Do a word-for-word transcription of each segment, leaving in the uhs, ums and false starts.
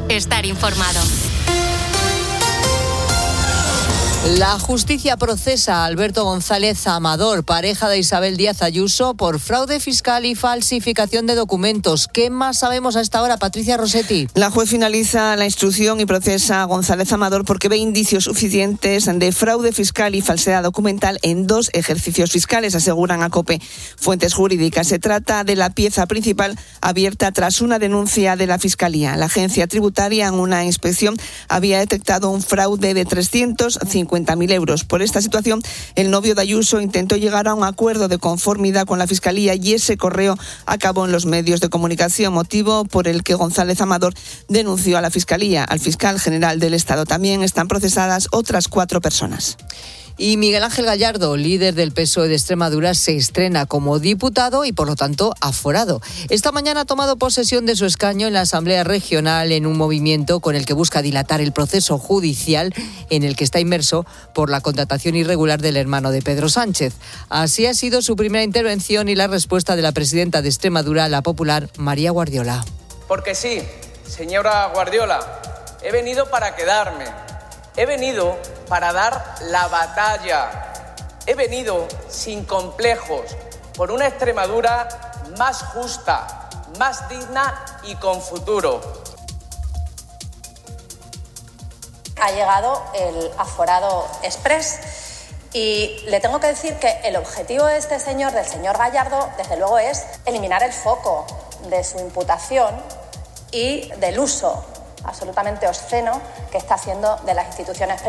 estar informado. La justicia procesa a Alberto González Amador, pareja de Isabel Díaz Ayuso, por fraude fiscal y falsificación de documentos. ¿Qué más sabemos a esta hora, Patricia Rossetti? La juez finaliza la instrucción y procesa a González Amador porque ve indicios suficientes de fraude fiscal y falsedad documental en dos ejercicios fiscales, aseguran a COPE fuentes jurídicas. Se trata de la pieza principal abierta tras una denuncia de la Fiscalía. La agencia tributaria en una inspección había detectado un fraude de trescientos cincuenta mil euros. Por esta situación, el novio de Ayuso intentó llegar a un acuerdo de conformidad con la Fiscalía y ese correo acabó en los medios de comunicación, motivo por el que González Amador denunció a la Fiscalía. Al fiscal general del Estado también están procesadas otras cuatro personas. Y Miguel Ángel Gallardo, líder del P S O E de Extremadura, se estrena como diputado y, por lo tanto, aforado. Esta mañana ha tomado posesión de su escaño en la Asamblea Regional en un movimiento con el que busca dilatar el proceso judicial en el que está inmerso por la contratación irregular del hermano de Pedro Sánchez. Así ha sido su primera intervención y la respuesta de la presidenta de Extremadura, la popular María Guardiola. Porque sí, señora Guardiola, he venido para quedarme. He venido para dar la batalla. He venido sin complejos por una Extremadura más justa, más digna y con futuro. Ha llegado el aforado express y le tengo que decir que el objetivo de este señor, del señor Gallardo, desde luego es eliminar el foco de su imputación y del uso absolutamente obsceno que está haciendo de las instituciones.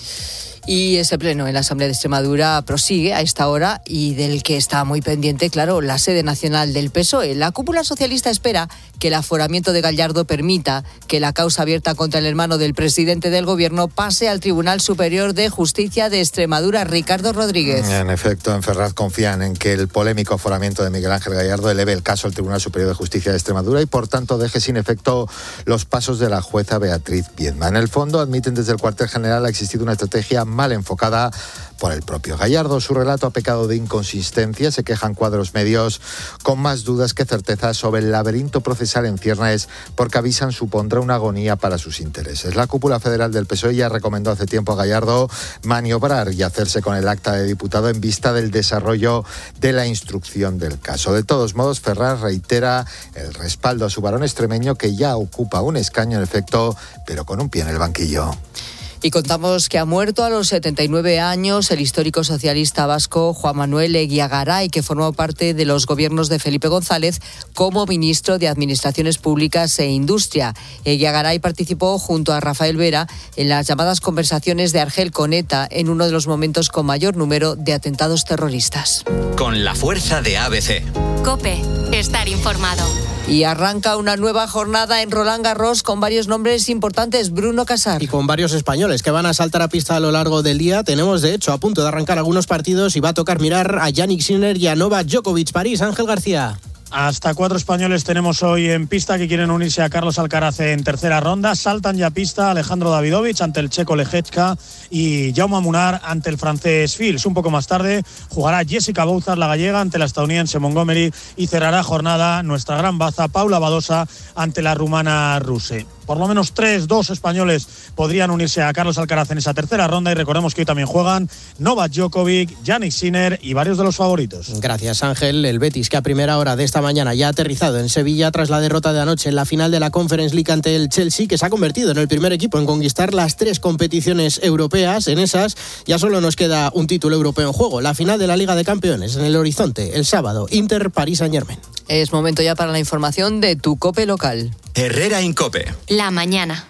Y ese pleno en la Asamblea de Extremadura prosigue a esta hora y del que está muy pendiente, claro, la sede nacional del P S O E. La cúpula socialista espera que el aforamiento de Gallardo permita que la causa abierta contra el hermano del presidente del Gobierno pase al Tribunal Superior de Justicia de Extremadura. Ricardo Rodríguez. En efecto, en Ferraz confían en que el polémico aforamiento de Miguel Ángel Gallardo eleve el caso al Tribunal Superior de Justicia de Extremadura y, por tanto, deje sin efecto los pasos de la jueza Beatriz Viedma. En el fondo, admiten desde el cuartel general ha existido una estrategia mal enfocada por el propio Gallardo. Su relato ha pecado de inconsistencia. Se quejan cuadros medios con más dudas que certezas sobre el laberinto procesal en ciernes, porque avisan supondrá una agonía para sus intereses. La cúpula federal del P S O E ya recomendó hace tiempo a Gallardo maniobrar y hacerse con el acta de diputado en vista del desarrollo de la instrucción del caso. De todos modos, Ferraz reitera el respaldo a su varón extremeño, que ya ocupa un escaño en efecto, pero con un pie en el banquillo. Y contamos que ha muerto a los setenta y nueve años el histórico socialista vasco Juan Manuel Eguiagaray, que formó parte de los gobiernos de Felipe González como ministro de Administraciones Públicas e Industria. Eguiagaray participó junto a Rafael Vera en las llamadas conversaciones de Argel con ETA en uno de los momentos con mayor número de atentados terroristas. Con la fuerza de A B C. COPE, estar informado. Y arranca una nueva jornada en Roland Garros con varios nombres importantes. Bruno Casar. Y con varios españoles que van a saltar a pista a lo largo del día. Tenemos, de hecho, a punto de arrancar algunos partidos y va a tocar mirar a Jannik Sinner y a Novak Djokovic. París, Ángel García. Hasta cuatro españoles tenemos hoy en pista que quieren unirse a Carlos Alcaraz en tercera ronda. Saltan ya a pista Alejandro Davidovich ante el checo Leječka y Jaume Munar ante el francés Fils. Un poco más tarde jugará Jessica Bouzas, la gallega, ante la estadounidense Montgomery, y cerrará jornada nuestra gran baza Paula Badosa ante la rumana Ruse. Por lo menos tres, dos españoles podrían unirse a Carlos Alcaraz en esa tercera ronda, y recordemos que hoy también juegan Novak Djokovic, Jannik Sinner y varios de los favoritos. Gracias, Ángel. El Betis, que a primera hora de esta mañana ya ha aterrizado en Sevilla tras la derrota de anoche en la final de la Conference League ante el Chelsea, que se ha convertido en el primer equipo en conquistar las tres competiciones europeas. En esas ya solo nos queda un título europeo en juego, la final de la Liga de Campeones en el horizonte el sábado, Inter París Saint-Germain. Es momento ya para la información de tu COPE local. Herrera Incope. La mañana.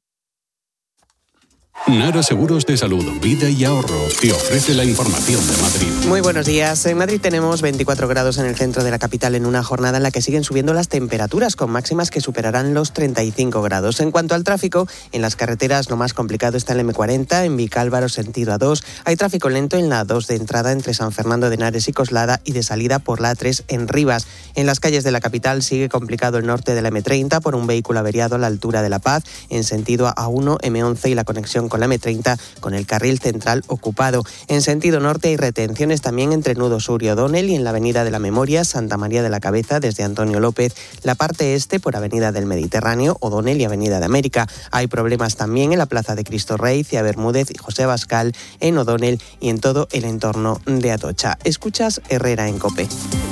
Nara Seguros de Salud, Vida y Ahorro te ofrece la información de Madrid. Muy buenos días. En Madrid tenemos veinticuatro grados en el centro de la capital en una jornada en la que siguen subiendo las temperaturas, con máximas que superarán los treinta y cinco grados. En cuanto al tráfico, en las carreteras lo más complicado está en la eme cuarenta, en Vicálvaro sentido A dos. Hay tráfico lento en la A dos de entrada entre San Fernando de Henares y Coslada, y de salida por la A tres en Rivas. En las calles de la capital sigue complicado el norte de la eme treinta por un vehículo averiado a la altura de La Paz, en sentido A uno, eme once y la conexión con con la eme treinta con el carril central ocupado. En sentido norte hay retenciones también entre Nudo Sur y O'Donnell y en la avenida de la Memoria, Santa María de la Cabeza desde Antonio López. La parte este por avenida del Mediterráneo, O'Donnell y avenida de América. Hay problemas también en la plaza de Cristo Rey, Cía Bermúdez y José Abascal en O'Donnell y en todo el entorno de Atocha. Escuchas Herrera en COPE.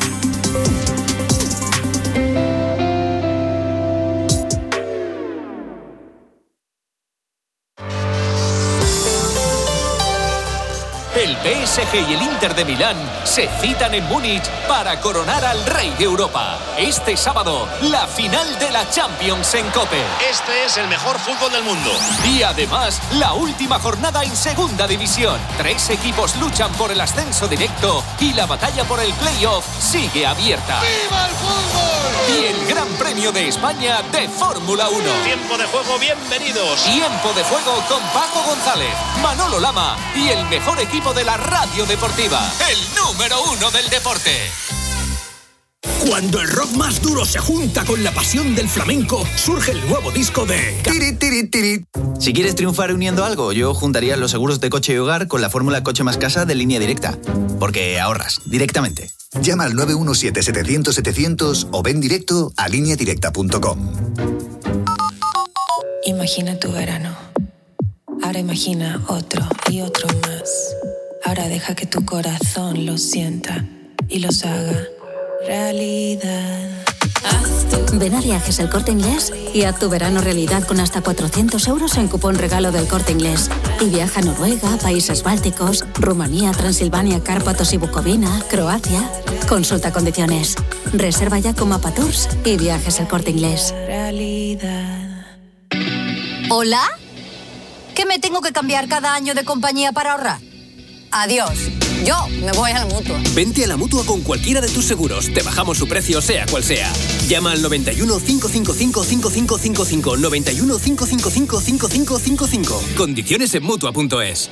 El P S G y el Inter de Milán se citan en Múnich para coronar al rey de Europa. Este sábado, la final de la Champions en COPE. Este es el mejor fútbol del mundo. Y además, la última jornada en Segunda División. Tres equipos luchan por el ascenso directo y la batalla por el playoff sigue abierta. ¡Viva el fútbol! Y el Gran Premio de España de Fórmula uno. Tiempo de juego, bienvenidos. Tiempo de juego con Paco González, Manolo Lama y el mejor equipo de la radio deportiva, el número uno del deporte. Cuando el rock más duro se junta con la pasión del flamenco, surge el nuevo disco de... Tiri, tiri, tiri. Si quieres triunfar uniendo algo, yo juntaría los seguros de coche y hogar con la fórmula Coche más Casa de Línea Directa, porque ahorras directamente. Llama al nueve uno siete, setecientos, setecientos o ven directo a línea directa punto com. Imagina tu verano. Ahora imagina otro y otro más. Ahora deja que tu corazón lo sienta y los haga realidad. Ven a Viajes El Corte Inglés y haz tu verano realidad con hasta cuatrocientos euros en cupón regalo del Corte Inglés. Y viaja a Noruega, Países Bálticos, Rumanía, Transilvania, Cárpatos y Bucovina, Croacia. Consulta condiciones. Reserva ya con Mapa Tours y Viajes El Corte Inglés. Realidad. ¿Hola? ¿Que me tengo que cambiar cada año de compañía para ahorrar? Adiós. Yo me voy a la Mutua. Vente a la Mutua con cualquiera de tus seguros. Te bajamos su precio, sea cual sea. Llama al noventa y uno, cinco cinco cinco, cinco cinco cinco cinco. noventa y uno, cinco cinco cinco, cinco cinco cinco cinco. Condiciones en Mutua punto es.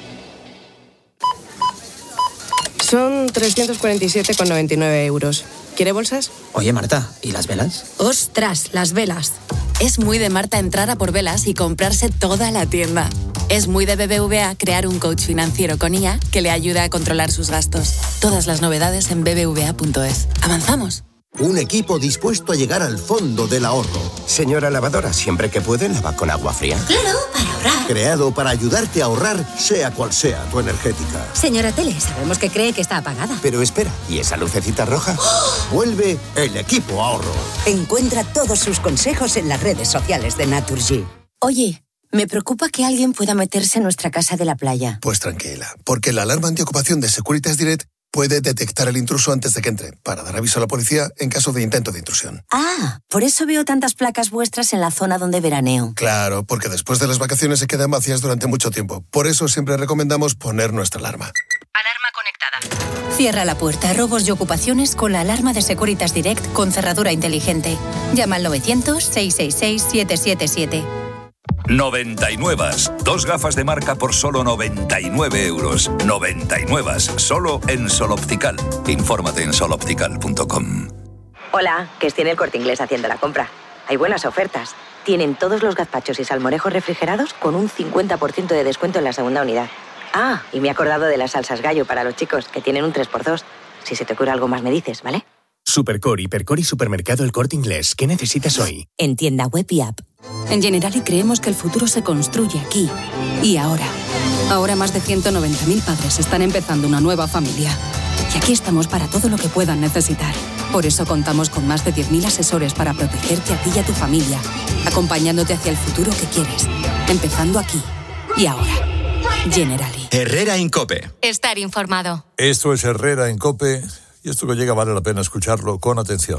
Son trescientos cuarenta y siete con noventa y nueve euros. ¿Quiere bolsas? Oye, Marta, ¿y las velas? ¡Ostras, las velas! Es muy de Marta entrar a por velas y comprarse toda la tienda. Es muy de B B V A crear un coach financiero con I A que le ayuda a controlar sus gastos. Todas las novedades en b b v a punto es. ¡Avanzamos! Un equipo dispuesto a llegar al fondo del ahorro. Señora lavadora, siempre que puede, lava con agua fría. Claro, para ahorrar. Creado para ayudarte a ahorrar, sea cual sea tu energética. Señora Tele, sabemos que cree que está apagada. Pero espera, ¿y esa lucecita roja? ¡Oh! Vuelve el equipo ahorro. Encuentra todos sus consejos en las redes sociales de Naturgy. Oye, me preocupa que alguien pueda meterse en nuestra casa de la playa. Pues tranquila, porque la alarma antiocupación de Securitas Direct puede detectar el intruso antes de que entre, para dar aviso a la policía en caso de intento de intrusión. Ah, por eso veo tantas placas vuestras en la zona donde veraneo. Claro, porque después de las vacaciones se quedan vacías durante mucho tiempo. Por eso siempre recomendamos poner nuestra alarma. Alarma conectada. Cierra la puerta a robos y ocupaciones con la alarma de Securitas Direct con cerradura inteligente. Llama al novecientos, seiscientos sesenta y seis, setecientos setenta y siete. noventa y nueve. Dos gafas de marca por solo noventa y nueve euros. noventa y nueve. Solo en Sol Optical. Infórmate en sol optical punto com. Hola, que es Tiene El Corte Inglés haciendo la compra. Hay buenas ofertas. Tienen todos los gazpachos y salmorejos refrigerados con un cincuenta por ciento de descuento en la segunda unidad. Ah, y me he acordado de las salsas gallo para los chicos, que tienen un tres por dos. Si se te ocurre algo más me dices, ¿vale? Supercore, Hipercore y Supermercado El Corte Inglés. ¿Qué necesitas hoy? En tienda web y app. En Generali creemos que el futuro se construye aquí y ahora. Ahora más de ciento noventa mil padres están empezando una nueva familia. Y aquí estamos para todo lo que puedan necesitar. Por eso contamos con más de diez mil asesores para protegerte a ti y a tu familia, acompañándote hacia el futuro que quieres. Empezando aquí y ahora. Generali. Herrera en COPE. Estar informado. Esto es Herrera en COPE. Y esto que llega vale la pena escucharlo con atención.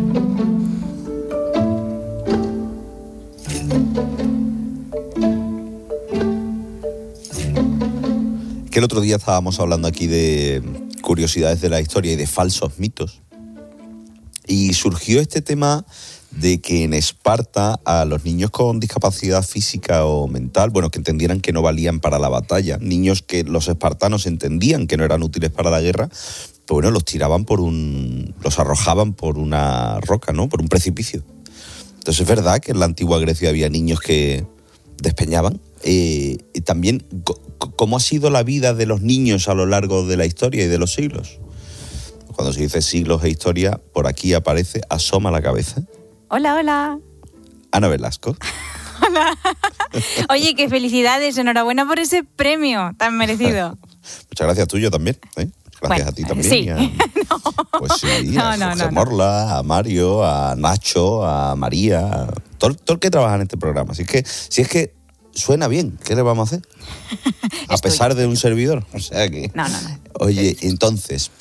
Que el otro día estábamos hablando aquí de curiosidades de la historia y de falsos mitos. Y surgió este tema de que en Esparta a los niños con discapacidad física o mental, bueno, que entendieran que no valían para la batalla, niños que los espartanos entendían que no eran útiles para la guerra, pues bueno, los tiraban por un... los arrojaban por una roca, ¿no? Por un precipicio. Entonces es verdad que en la antigua Grecia había niños que despeñaban eh, también co- cómo ha sido la vida de los niños a lo largo de la historia y de los siglos. Cuando se dice siglos e historia, por aquí aparece, asoma la cabeza. Hola, hola. Ana Velasco. Hola. Oye, qué felicidades, enhorabuena por ese premio tan merecido. Muchas gracias, tuyo también, ¿eh? Gracias bueno, a ti también. Sí. A, no. Pues sí, no, a no, Jorge no, no. Morla, a Mario, a Nacho, a María, a todo, todo el que trabaja en este programa. Así que, si es que suena bien, ¿qué le vamos a hacer? A pesar de un servidor. O sea que. No, no, no. Oye, entonces,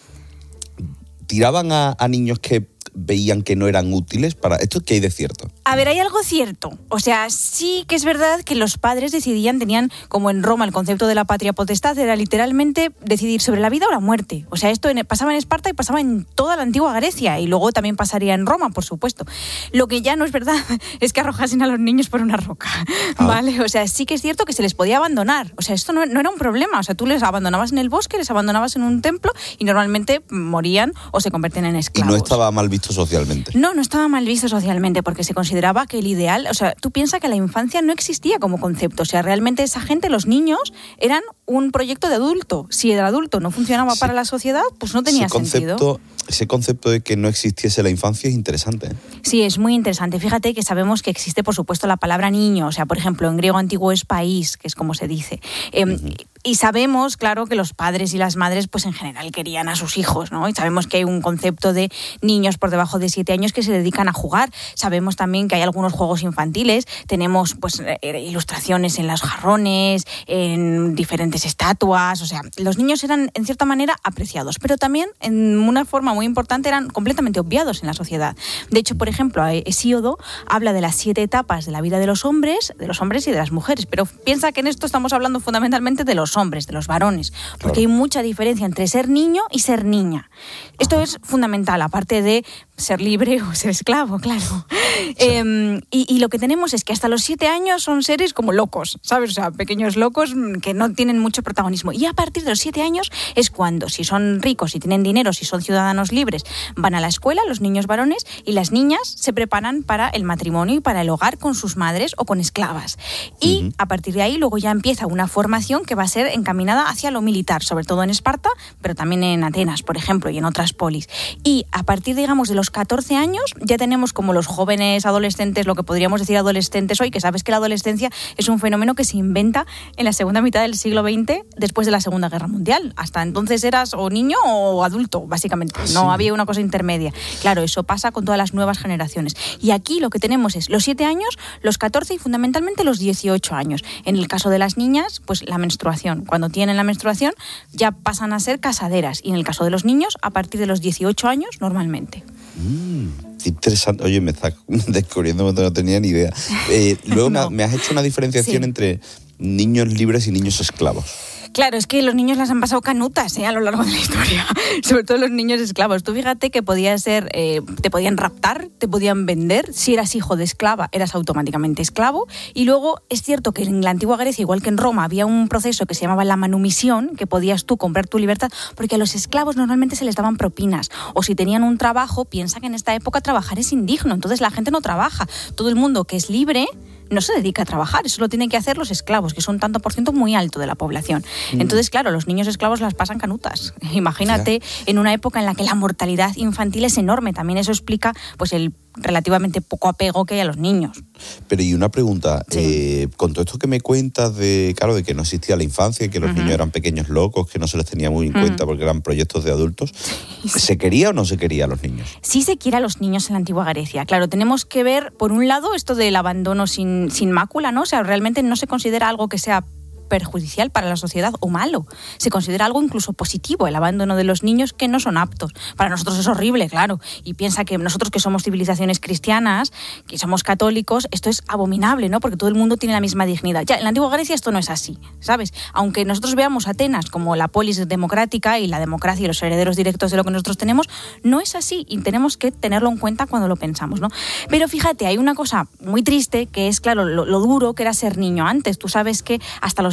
¿tiraban a, a niños que veían que no eran útiles para esto? ¿Qué hay de cierto? A ver, hay algo cierto. O sea, sí que es verdad que los padres decidían, tenían como en Roma el concepto de la patria potestad, era literalmente decidir sobre la vida o la muerte. O sea, esto en, pasaba en Esparta y pasaba en toda la antigua Grecia y luego también pasaría en Roma, por supuesto. Lo que ya no es verdad es que arrojasen a los niños por una roca, ah. ¿vale? O sea, sí que es cierto que se les podía abandonar. O sea, esto no, no era un problema. O sea, tú les abandonabas en el bosque, les abandonabas en un templo y normalmente morían o se convertían en esclavos. Y no estaba mal visto socialmente. No, no estaba mal visto socialmente porque se consideraba que el ideal, o sea, tú piensas que la infancia no existía como concepto, o sea, realmente esa gente, los niños, eran un proyecto de adulto. Si el adulto no funcionaba sí. para la sociedad, pues no tenía ese concepto, sentido. Ese concepto de que no existiese la infancia es interesante, ¿eh? Sí, es muy interesante. Fíjate que sabemos que existe, por supuesto, la palabra niño, o sea, por ejemplo, en griego antiguo es país, que es como se dice. Eh, uh-huh. Y sabemos, claro, que los padres y las madres, pues en general querían a sus hijos, ¿no? Y sabemos que hay un concepto de niños por debajo de siete años que se dedican a jugar. Sabemos también que hay algunos juegos infantiles. Tenemos, pues, ilustraciones en los jarrones, en diferentes estatuas. O sea, los niños eran, en cierta manera, apreciados. Pero también, en una forma muy importante, eran completamente obviados en la sociedad. De hecho, por ejemplo, Hesíodo habla de las siete etapas de la vida de los hombres, de los hombres y de las mujeres. Pero piensa que en esto estamos hablando fundamentalmente de los hombres, de los varones, porque claro. hay mucha diferencia entre ser niño y ser niña. Esto Ajá. es fundamental, aparte de ser libre o ser esclavo, claro. Sí. Eh, y, y lo que tenemos es que hasta los siete años son seres como locos, ¿sabes? O sea, pequeños locos que no tienen mucho protagonismo. Y a partir de los siete años es cuando, si son ricos, si tienen dinero, si son ciudadanos libres, van a la escuela, los niños varones, y las niñas se preparan para el matrimonio y para el hogar con sus madres o con esclavas. Y uh-huh. a partir de ahí luego ya empieza una formación que va a ser encaminada hacia lo militar, sobre todo en Esparta, pero también en Atenas, por ejemplo, y en otras polis. Y a partir, digamos, de los catorce años, ya tenemos como los jóvenes adolescentes, lo que podríamos decir adolescentes hoy, que sabes que la adolescencia es un fenómeno que se inventa en la segunda mitad del siglo veinte, después de la Segunda Guerra Mundial. Hasta entonces eras o niño o adulto, básicamente. No sí. había una cosa intermedia. Claro, eso pasa con todas las nuevas generaciones. Y aquí lo que tenemos es los siete años, los catorce y fundamentalmente los dieciocho años. En el caso de las niñas, pues la menstruación. Cuando tienen la menstruación ya pasan a ser casaderas. Y en el caso de los niños, a partir de los dieciocho años normalmente. Mm, interesante. Oye, me estás descubriendo cuando no tenía ni idea. Eh, luego no. me has hecho una diferenciación sí. entre niños libres y niños esclavos. Claro, es que los niños las han pasado canutas ¿eh? a lo largo de la historia, sobre todo los niños esclavos. Tú fíjate que podía ser, eh, te podían raptar, te podían vender. Si eras hijo de esclava, eras automáticamente esclavo. Y luego es cierto que en la antigua Grecia, igual que en Roma, había un proceso que se llamaba la manumisión, que podías tú comprar tu libertad, porque a los esclavos normalmente se les daban propinas. O si tenían un trabajo, piensa que en esta época trabajar es indigno, entonces la gente no trabaja. Todo el mundo que es libre no se dedica a trabajar, eso lo tienen que hacer los esclavos, que son tanto por ciento muy alto de la población. Mm. Entonces, claro, los niños esclavos las pasan canutas. Imagínate, yeah. en una época en la que la mortalidad infantil es enorme, también eso explica pues el relativamente poco apego que hay a los niños. Pero y una pregunta, sí. eh, con todo esto que me cuentas de, claro, de que no existía la infancia, que los uh-huh. niños eran pequeños locos, que no se les tenía muy en uh-huh. cuenta porque eran proyectos de adultos, sí, sí. ¿se quería o no se quería a los niños? Sí se quiere a los niños en la antigua Grecia. Claro, tenemos que ver, por un lado, esto del abandono sin, sin mácula, ¿no? O sea, realmente no se considera algo que sea perjudicial para la sociedad o malo. Se considera algo incluso positivo, el abandono de los niños que no son aptos. Para nosotros es horrible, claro. Y piensa que nosotros que somos civilizaciones cristianas, que somos católicos, esto es abominable, ¿no? Porque todo el mundo tiene la misma dignidad. Ya, en la antigua Grecia esto no es así, ¿sabes? Aunque nosotros veamos Atenas como la polis democrática y la democracia y los herederos directos de lo que nosotros tenemos, no es así y tenemos que tenerlo en cuenta cuando lo pensamos, ¿no? Pero fíjate, hay una cosa muy triste que es, claro, lo, lo duro que era ser niño antes. Tú sabes que hasta los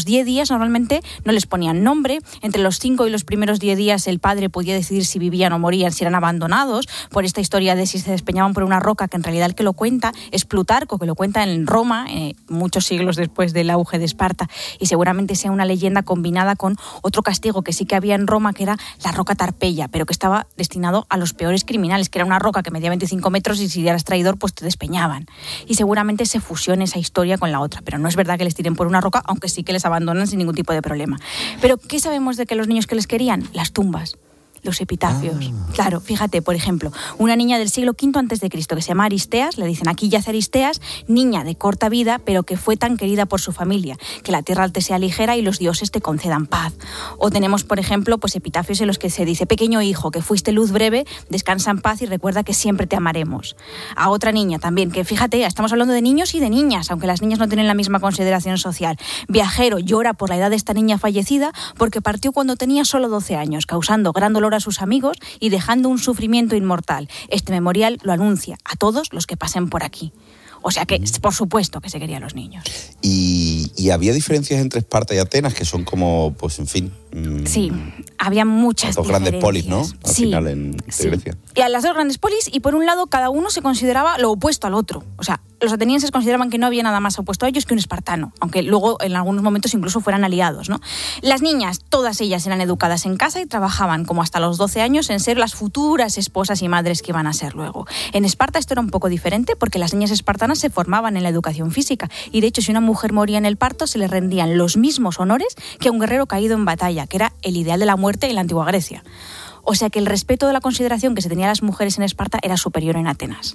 diez días normalmente no les ponían nombre. Entre los cinco y los primeros diez días el padre podía decidir si vivían o morían, si eran abandonados, por esta historia de si se despeñaban por una roca, que en realidad el que lo cuenta es Plutarco, que lo cuenta en Roma, eh, muchos siglos después del auge de Esparta, y seguramente sea una leyenda combinada con otro castigo que sí que había en Roma, que era la roca Tarpeya, pero que estaba destinado a los peores criminales, que era una roca que medía veinticinco metros y si eras traidor pues te despeñaban. Y seguramente se fusiona esa historia con la otra, pero no es verdad que les tiren por una roca, aunque sí que les abandonan sin ningún tipo de problema. Pero ¿qué sabemos de que los niños que les querían? Las tumbas. Los epitafios. Ah. Claro, fíjate, por ejemplo, una niña del siglo quinto antes de Cristo que se llama Aristeas, le dicen aquí yace Aristeas, niña de corta vida, pero que fue tan querida por su familia, que la tierra te sea ligera y los dioses te concedan paz. O tenemos, por ejemplo, pues epitafios en los que se dice, pequeño hijo, que fuiste luz breve, descansa en paz y recuerda que siempre te amaremos. A otra niña también, que fíjate, estamos hablando de niños y de niñas, aunque las niñas no tienen la misma consideración social. Viajero llora por la edad de esta niña fallecida porque partió cuando tenía solo doce años, causando gran dolor a sus amigos y dejando un sufrimiento inmortal. Este memorial lo anuncia a todos los que pasen por aquí. O sea que, por supuesto, que se querían los niños. Y, y había diferencias entre Esparta y Atenas, que son como, pues en fin... Mmm, sí, había muchas dos diferencias. Grandes polis, ¿no? Al sí, final en sí. Grecia. Y a las dos grandes polis, y por un lado, cada uno se consideraba lo opuesto al otro. O sea, los atenienses consideraban que no había nada más opuesto a ellos que un espartano, aunque luego en algunos momentos incluso fueran aliados, ¿no? Las niñas, todas ellas eran educadas en casa y trabajaban como hasta los doce años en ser las futuras esposas y madres que iban a ser luego. En Esparta esto era un poco diferente porque las niñas espartanas se formaban en la educación física y de hecho si una mujer moría en el parto se le rendían los mismos honores que a un guerrero caído en batalla, que era el ideal de la muerte en la antigua Grecia. O sea que el respeto de la consideración que se tenía a las mujeres en Esparta era superior en Atenas.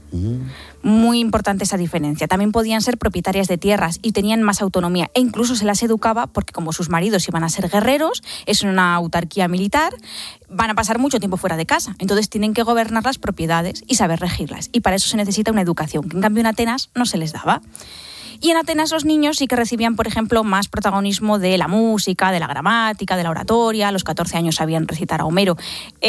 Muy importante esa diferencia. También podían ser propietarias de tierras y tenían más autonomía e incluso se las educaba porque como sus maridos iban a ser guerreros, es una autarquía militar, van a pasar mucho tiempo fuera de casa, entonces tienen que gobernar las propiedades y saber regirlas y para eso se necesita una educación que en cambio en Atenas no se les daba. Y en Atenas los niños sí que recibían, por ejemplo, más protagonismo de la música, de la gramática, de la oratoria. A los catorce años sabían recitar a Homero.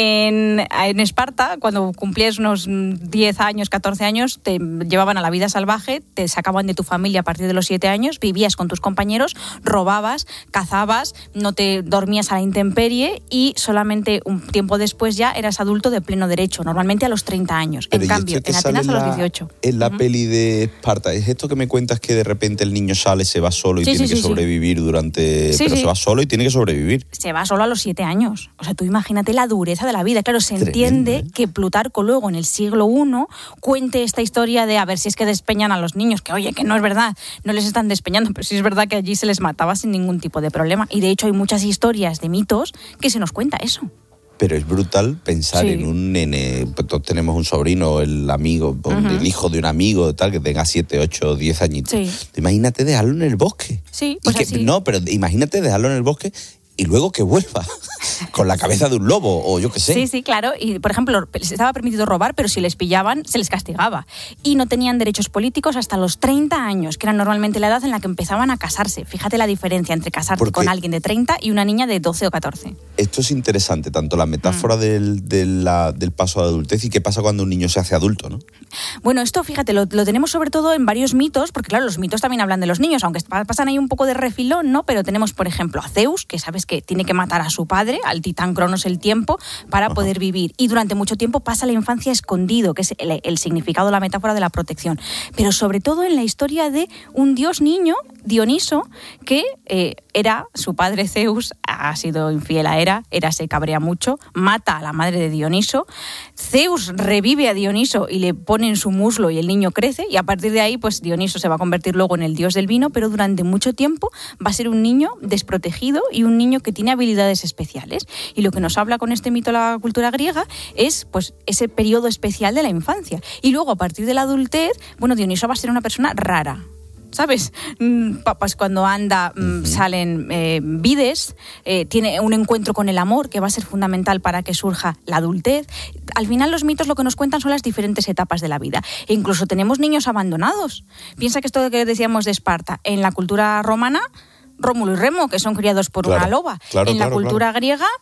En, en Esparta, cuando cumplías unos diez años, catorce años, te llevaban a la vida salvaje, te sacaban de tu familia a partir de los siete años, vivías con tus compañeros, robabas, cazabas, no te dormías a la intemperie y solamente un tiempo después ya eras adulto de pleno derecho, normalmente a los treinta años. Pero en cambio, en Atenas a los dieciocho. En la uh-huh. peli de Esparta, ¿es esto que me cuentas que de repente el niño sale, se va solo y sí, tiene sí, que sí, sobrevivir sí. durante... Sí, pero sí. se va solo y tiene que sobrevivir. Se va solo a los siete años. O sea, tú imagínate la dureza de la vida. Claro, se Tremendo, entiende ¿eh? que Plutarco luego en el siglo primero cuente esta historia de a ver si es que despeñan a los niños, que oye, que no es verdad, no les están despeñando, pero sí es verdad que allí se les mataba sin ningún tipo de problema. Y de hecho hay muchas historias de mitos que se nos cuenta eso. Pero es brutal pensar sí. en un nene, pues todos tenemos un sobrino, el amigo, uh-huh. el hijo de un amigo, tal, que tenga siete, ocho, diez añitos. Sí. Imagínate dejarlo en el bosque. Sí, pues y que, así. No, pero imagínate dejarlo en el bosque y luego que vuelva con la cabeza de un lobo o yo qué sé. Sí, sí, claro. Y, por ejemplo, les estaba permitido robar, pero si les pillaban, se les castigaba. Y no tenían derechos políticos hasta los treinta años, que era normalmente la edad en la que empezaban a casarse. Fíjate la diferencia entre casarte Porque con alguien de treinta y una niña de doce o catorce. Esto es interesante, tanto la metáfora mm. del, de la, del paso a la adultez y qué pasa cuando un niño se hace adulto, ¿no? Bueno, esto, fíjate, lo, lo tenemos sobre todo en varios mitos, porque claro, los mitos también hablan de los niños, aunque pasan ahí un poco de refilón, ¿no? Pero tenemos, por ejemplo, a Zeus, que sabes que tiene que matar a su padre, al titán Cronos el tiempo, para Ajá. poder vivir. Y durante mucho tiempo pasa la infancia escondido, que es el, el significado, la metáfora de la protección. Pero sobre todo en la historia de un dios niño, Dioniso, que eh, era su padre Zeus, ha sido infiel a Hera, Hera se cabrea mucho, mata a la madre de Dioniso, Zeus revive a Dioniso y le pone en su muslo y el niño crece y a partir de ahí pues Dioniso se va a convertir luego en el dios del vino, pero durante mucho tiempo va a ser un niño desprotegido y un niño que tiene habilidades especiales. Y lo que nos habla con este mito la cultura griega es pues ese periodo especial de la infancia. Y luego a partir de la adultez, bueno, Dioniso va a ser una persona rara. ¿Sabes? Pues cuando anda uh-huh. salen eh, vides, eh, tiene un encuentro con el amor que va a ser fundamental para que surja la adultez. Al final los mitos lo que nos cuentan son las diferentes etapas de la vida. E incluso tenemos niños abandonados. Piensa que esto que decíamos de Esparta, en la cultura romana, Rómulo y Remo, que son criados por claro, una loba. Claro, en la claro, cultura claro. griega,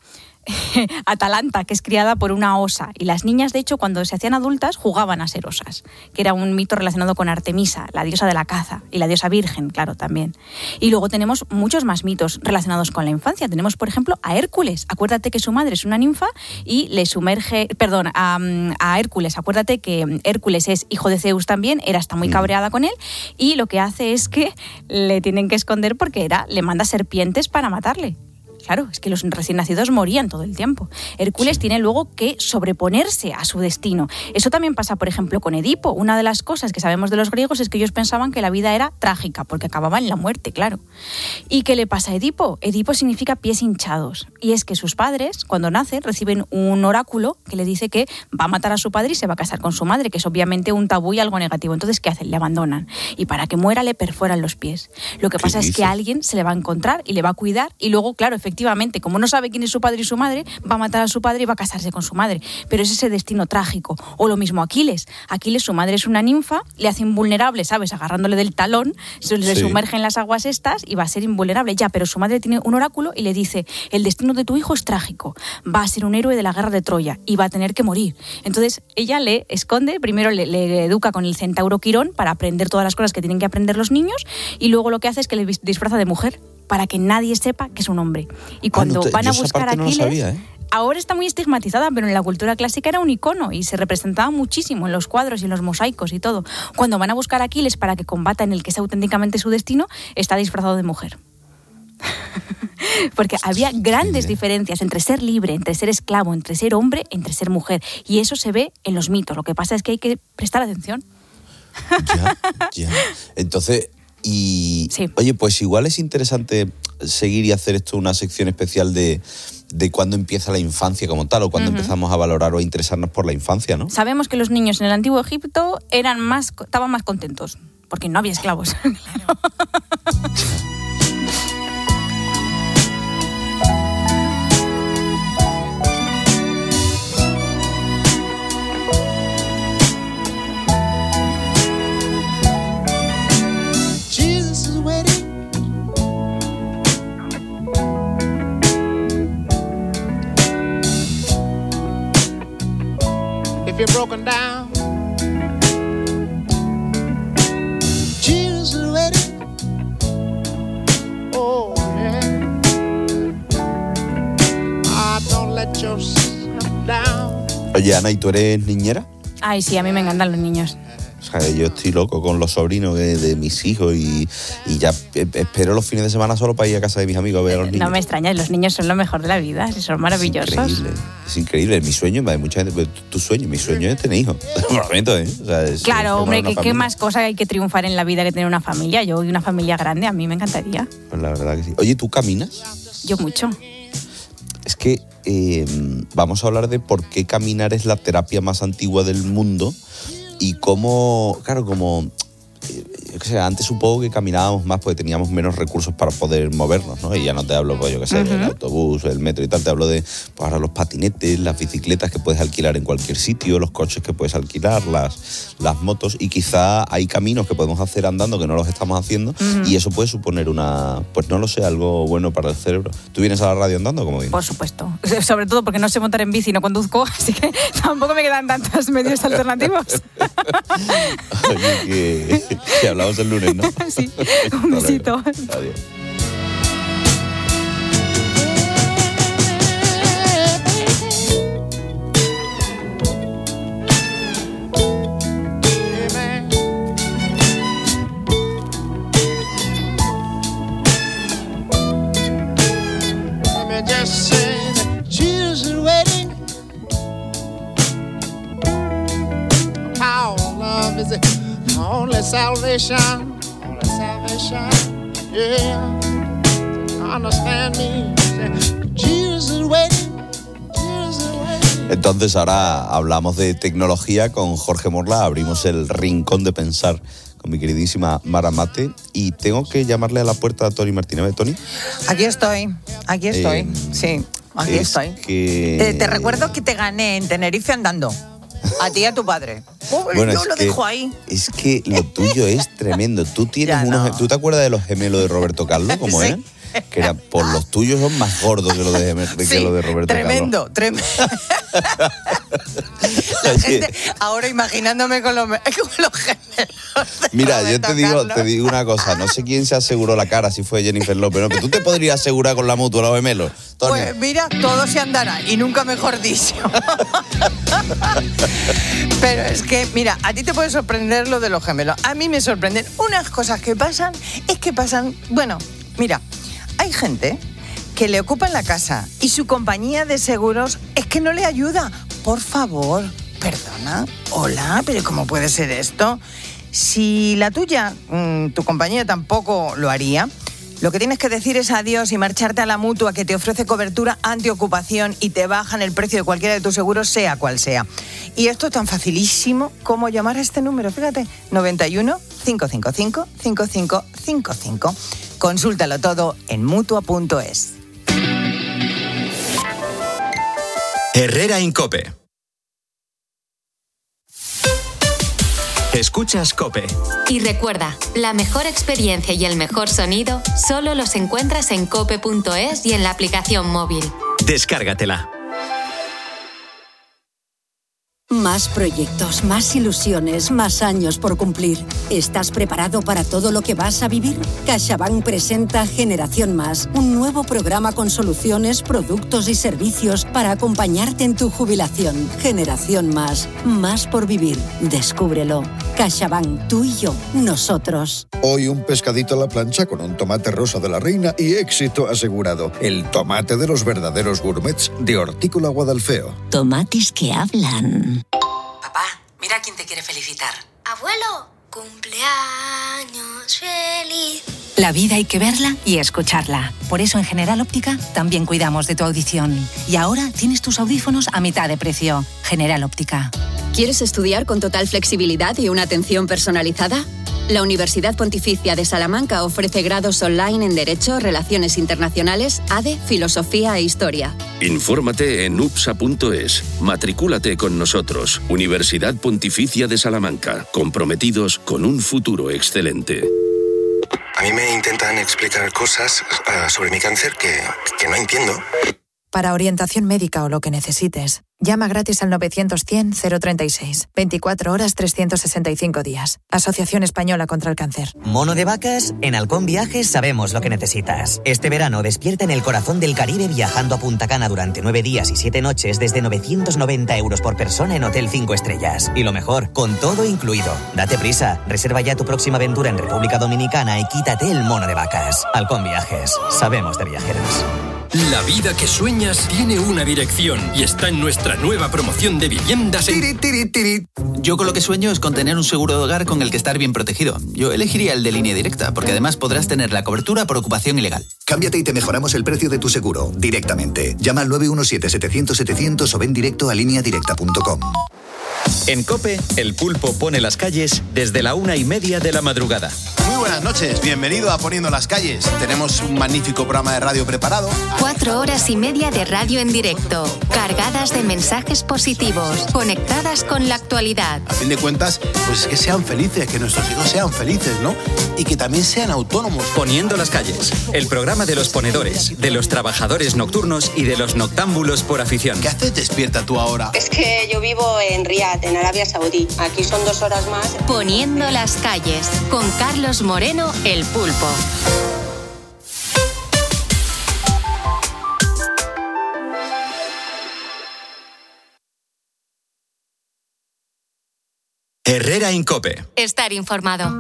Atalanta, que es criada por una osa. Y las niñas, de hecho, cuando se hacían adultas, jugaban a ser osas, que era un mito relacionado con Artemisa, la diosa de la caza, y la diosa virgen, claro, también. Y luego tenemos muchos más mitos relacionados con la infancia. Tenemos, por ejemplo, a Hércules. Acuérdate que su madre es una ninfa y le sumerge... Perdón, a, a Hércules. Acuérdate que Hércules es hijo de Zeus también, Hera está muy cabreada con él, y lo que hace es que le tienen que esconder porque Hera le manda serpientes para matarle. Claro, es que los recién nacidos morían todo el tiempo. Hércules sí. tiene luego que sobreponerse a su destino. Eso también pasa, por ejemplo, con Edipo. Una de las cosas que sabemos de los griegos es que ellos pensaban que la vida era trágica, porque acababa en la muerte, claro. ¿Y qué le pasa a Edipo? Edipo significa pies hinchados. Y es que sus padres, cuando nacen, reciben un oráculo que le dice que va a matar a su padre y se va a casar con su madre, que es obviamente un tabú y algo negativo. Entonces, ¿qué hacen? Le abandonan. Y para que muera le perforan los pies. Lo que pasa es que alguien se le va a encontrar y le va a cuidar y luego, claro, efectivamente, Efectivamente, como no sabe quién es su padre y su madre, va a matar a su padre y va a casarse con su madre. Pero es ese destino trágico. O lo mismo Aquiles. Aquiles, su madre es una ninfa, le hace invulnerable, ¿sabes? Agarrándole del talón, se le sí. sumerge en las aguas estas y va a ser invulnerable. Ya, pero su madre tiene un oráculo y le dice, el destino de tu hijo es trágico, va a ser un héroe de la guerra de Troya y va a tener que morir. Entonces, ella le esconde, primero le, le educa con el centauro Quirón para aprender todas las cosas que tienen que aprender los niños y luego lo que hace es que le disfraza de mujer, para que nadie sepa que es un hombre. Y cuando ah, no te, van a buscar a Aquiles, no sabía, ¿eh? Ahora está muy estigmatizada, pero en la cultura clásica era un icono y se representaba muchísimo en los cuadros y en los mosaicos y todo. Cuando van a buscar a Aquiles para que combata en el que es auténticamente su destino, está disfrazado de mujer. Porque había grandes diferencias entre ser libre, entre ser esclavo, entre ser hombre, entre ser mujer. Y eso se ve en los mitos. Lo que pasa es que hay que prestar atención. Ya, ya. Entonces... Y, sí. oye, pues igual es interesante seguir y hacer esto una sección especial de, de cuándo empieza la infancia como tal, o cuándo uh-huh. empezamos a valorar o a interesarnos por la infancia, ¿no? Sabemos que los niños en el Antiguo Egipto eran más, estaban más contentos, porque no había esclavos. Claro. If you're broken down, Jesus is ready. Oh, yeah. Ah, don't let yourself down. Oye, Ana, ¿y tú eres niñera? Ay, sí, a mí me encantan los niños. O sea, yo estoy loco con los sobrinos de, de mis hijos y, y ya espero los fines de semana solo para ir a casa de mis amigos a ver a los niños. No me extraña, los niños son lo mejor de la vida, son maravillosos. Es increíble, es increíble. Mi sueño, hay mucha gente, tu sueño, mi sueño es tener hijos. Lo prometo, ¿eh? O sea, es, claro, es hombre, ¿qué, ¿qué más cosa hay que triunfar en la vida que tener una familia? Yo y una familia grande, a mí me encantaría. Pues la verdad que sí. Oye, ¿tú caminas? Yo mucho. Es que eh, vamos a hablar de por qué caminar es la terapia más antigua del mundo. Y cómo, claro, como, yo qué sé, antes supongo que caminábamos más porque teníamos menos recursos para poder movernos, ¿no? Y ya no te hablo, pues yo qué sé, uh-huh. del autobús, el metro y tal, te hablo de, pues ahora los patinetes, las bicicletas que puedes alquilar en cualquier sitio, los coches que puedes alquilar, las, las motos, y quizá hay caminos que podemos hacer andando que no los estamos haciendo, uh-huh. y eso puede suponer una, pues no lo sé, algo bueno para el cerebro. ¿Tú vienes a la radio andando o cómo vienes? Por supuesto, sobre todo porque no sé montar en bici, no conduzco, así que tampoco me quedan tantos medios alternativos. Oye, que, que hablamos el lunes, ¿no? Sí, un besito. Adiós. Only salvation, only salvation, yeah. Understand me, Jesus is waiting, Jesus is waiting. Entonces ahora hablamos de tecnología con Jorge Morla, abrimos el rincón de pensar con mi queridísima Mara Mate y tengo que llamarle a la puerta a Tony Martínez. ¿Tony? Aquí estoy, aquí estoy, eh, sí, aquí estoy. Que... Te, te recuerdo que te gané en Tenerife andando. A ti y a tu padre. Pobre, bueno, yo lo dejo ahí. Es que lo tuyo es tremendo. Tú tienes unos, no. ¿Tú te acuerdas de los gemelos de Roberto Carlos? ¿Cómo sí. eran? que era, por los tuyos son más gordos que lo de, que sí, lo de Roberto tremendo, Carlos. tremendo. La gente ahora imaginándome con los, con los gemelos. Mira, yo te digo, te digo una cosa, no sé quién se aseguró la cara, si fue Jennifer López, ¿no? Pero tú te podrías asegurar con la mutua los gemelos, Tony. Pues mira, todo se andará, y nunca mejor dicho. Pero es que, mira, a ti te puede sorprender lo de los gemelos. A mí me sorprenden unas cosas que pasan, es que pasan, bueno, mira, hay gente que le ocupa en la casa y su compañía de seguros es que no le ayuda. Por favor, perdona, hola, pero ¿cómo puede ser esto? Si la tuya, mmm, tu compañía tampoco lo haría, lo que tienes que decir es adiós y marcharte a la mutua que te ofrece cobertura antiocupación y te bajan el precio de cualquiera de tus seguros, sea cual sea. Y esto es tan facilísimo como llamar a este número, fíjate, noventa y uno, cinco cinco cinco, cinco cinco cinco cinco. Consúltalo todo en mutua punto es. Herrera Incope. Escuchas COPE. Y recuerda, la mejor experiencia y el mejor sonido solo los encuentras en cope punto es y en la aplicación móvil. Descárgatela. Más proyectos, más ilusiones, más años por cumplir. ¿Estás preparado para todo lo que vas a vivir? CaixaBank presenta Generación Más, un nuevo programa con soluciones, productos y servicios para acompañarte en tu jubilación. Generación Más, más por vivir. Descúbrelo. CaixaBank, tú y yo, nosotros. Hoy un pescadito a la plancha con un tomate rosa de la reina y éxito asegurado. El tomate de los verdaderos gourmets de Hortícola Guadalfeo. Tomates que hablan. Papá, mira quién te quiere felicitar. Abuelo, cumpleaños feliz. La vida hay que verla y escucharla. Por eso en General Óptica también cuidamos de tu audición. Y ahora tienes tus audífonos a mitad de precio. General Óptica. ¿Quieres estudiar con total flexibilidad y una atención personalizada? La Universidad Pontificia de Salamanca ofrece grados online en Derecho, Relaciones Internacionales, A D E, Filosofía e Historia. Infórmate en u p s a punto es. Matricúlate con nosotros. Universidad Pontificia de Salamanca. Comprometidos con un futuro excelente. A mí me intentan explicar cosas uh, sobre mi cáncer que, que no entiendo. Para orientación médica o lo que necesites, llama gratis al novecientos cien cero treinta y seis. veinticuatro horas, trescientos sesenta y cinco días. Asociación Española contra el Cáncer. Mono de vacas, en Halcón Viajes sabemos lo que necesitas. Este verano despierta en el corazón del Caribe viajando a Punta Cana durante nueve días y siete noches desde novecientos noventa euros por persona en Hotel cinco estrellas. Y lo mejor, con todo incluido. Date prisa, reserva ya tu próxima aventura en República Dominicana y quítate el mono de vacas. Halcón Viajes, sabemos de viajeros. La vida que sueñas tiene una dirección y está en nuestra nueva promoción de viviendas en... Tiri, tiri, tiri. Yo con lo que sueño es con tener un seguro de hogar con el que estar bien protegido. Yo elegiría el de Línea Directa, porque además podrás tener la cobertura por ocupación ilegal. Cámbiate y te mejoramos el precio de tu seguro, directamente. Llama al nueve uno siete, setecientos, setecientos o ven directo a línea directa punto com. En COPE, el pulpo pone las calles desde la una y media de la madrugada. Muy buenas noches, bienvenido a Poniendo las Calles. Tenemos un magnífico programa de radio preparado. Cuatro horas y media de radio en directo, cargadas de mensajes positivos, conectadas con la actualidad. A fin de cuentas, pues que sean felices, que nuestros hijos sean felices, ¿no? Y que también sean autónomos. Poniendo las Calles, el programa de los ponedores, de los trabajadores nocturnos y de los noctámbulos por afición. ¿Qué haces despierta tú ahora? Es que yo vivo en Riad, en Arabia Saudí. Aquí son dos horas más. Poniendo las Calles, con Carlos Moreno, el pulpo. Herrera Incope. Estar informado.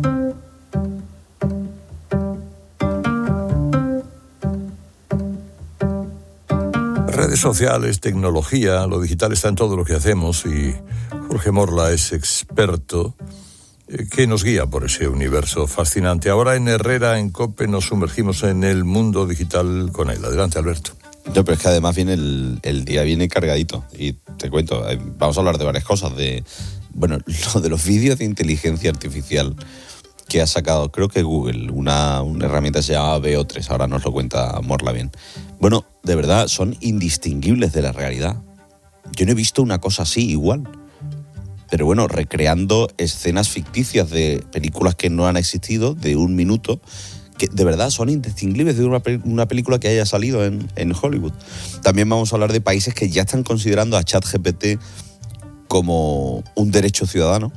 Redes sociales, tecnología, lo digital está en todo lo que hacemos y Jorge Morla es experto eh, que nos guía por ese universo fascinante. Ahora en Herrera en COPE nos sumergimos en el mundo digital con él. Adelante, Alberto. No, pero es que además viene el, el día viene cargadito y te cuento, vamos a hablar de varias cosas, de bueno, lo de los vídeos de inteligencia artificial que ha sacado, creo que Google, una, una herramienta que se llama B O tres, ahora nos lo cuenta Morla bien. Bueno, de verdad, son indistinguibles de la realidad. Yo no he visto una cosa así igual. Pero bueno, recreando escenas ficticias de películas que no han existido, de un minuto, que de verdad son indistinguibles de una, una película que haya salido en, en Hollywood. También vamos a hablar de países que ya están considerando a ChatGPT como un derecho ciudadano,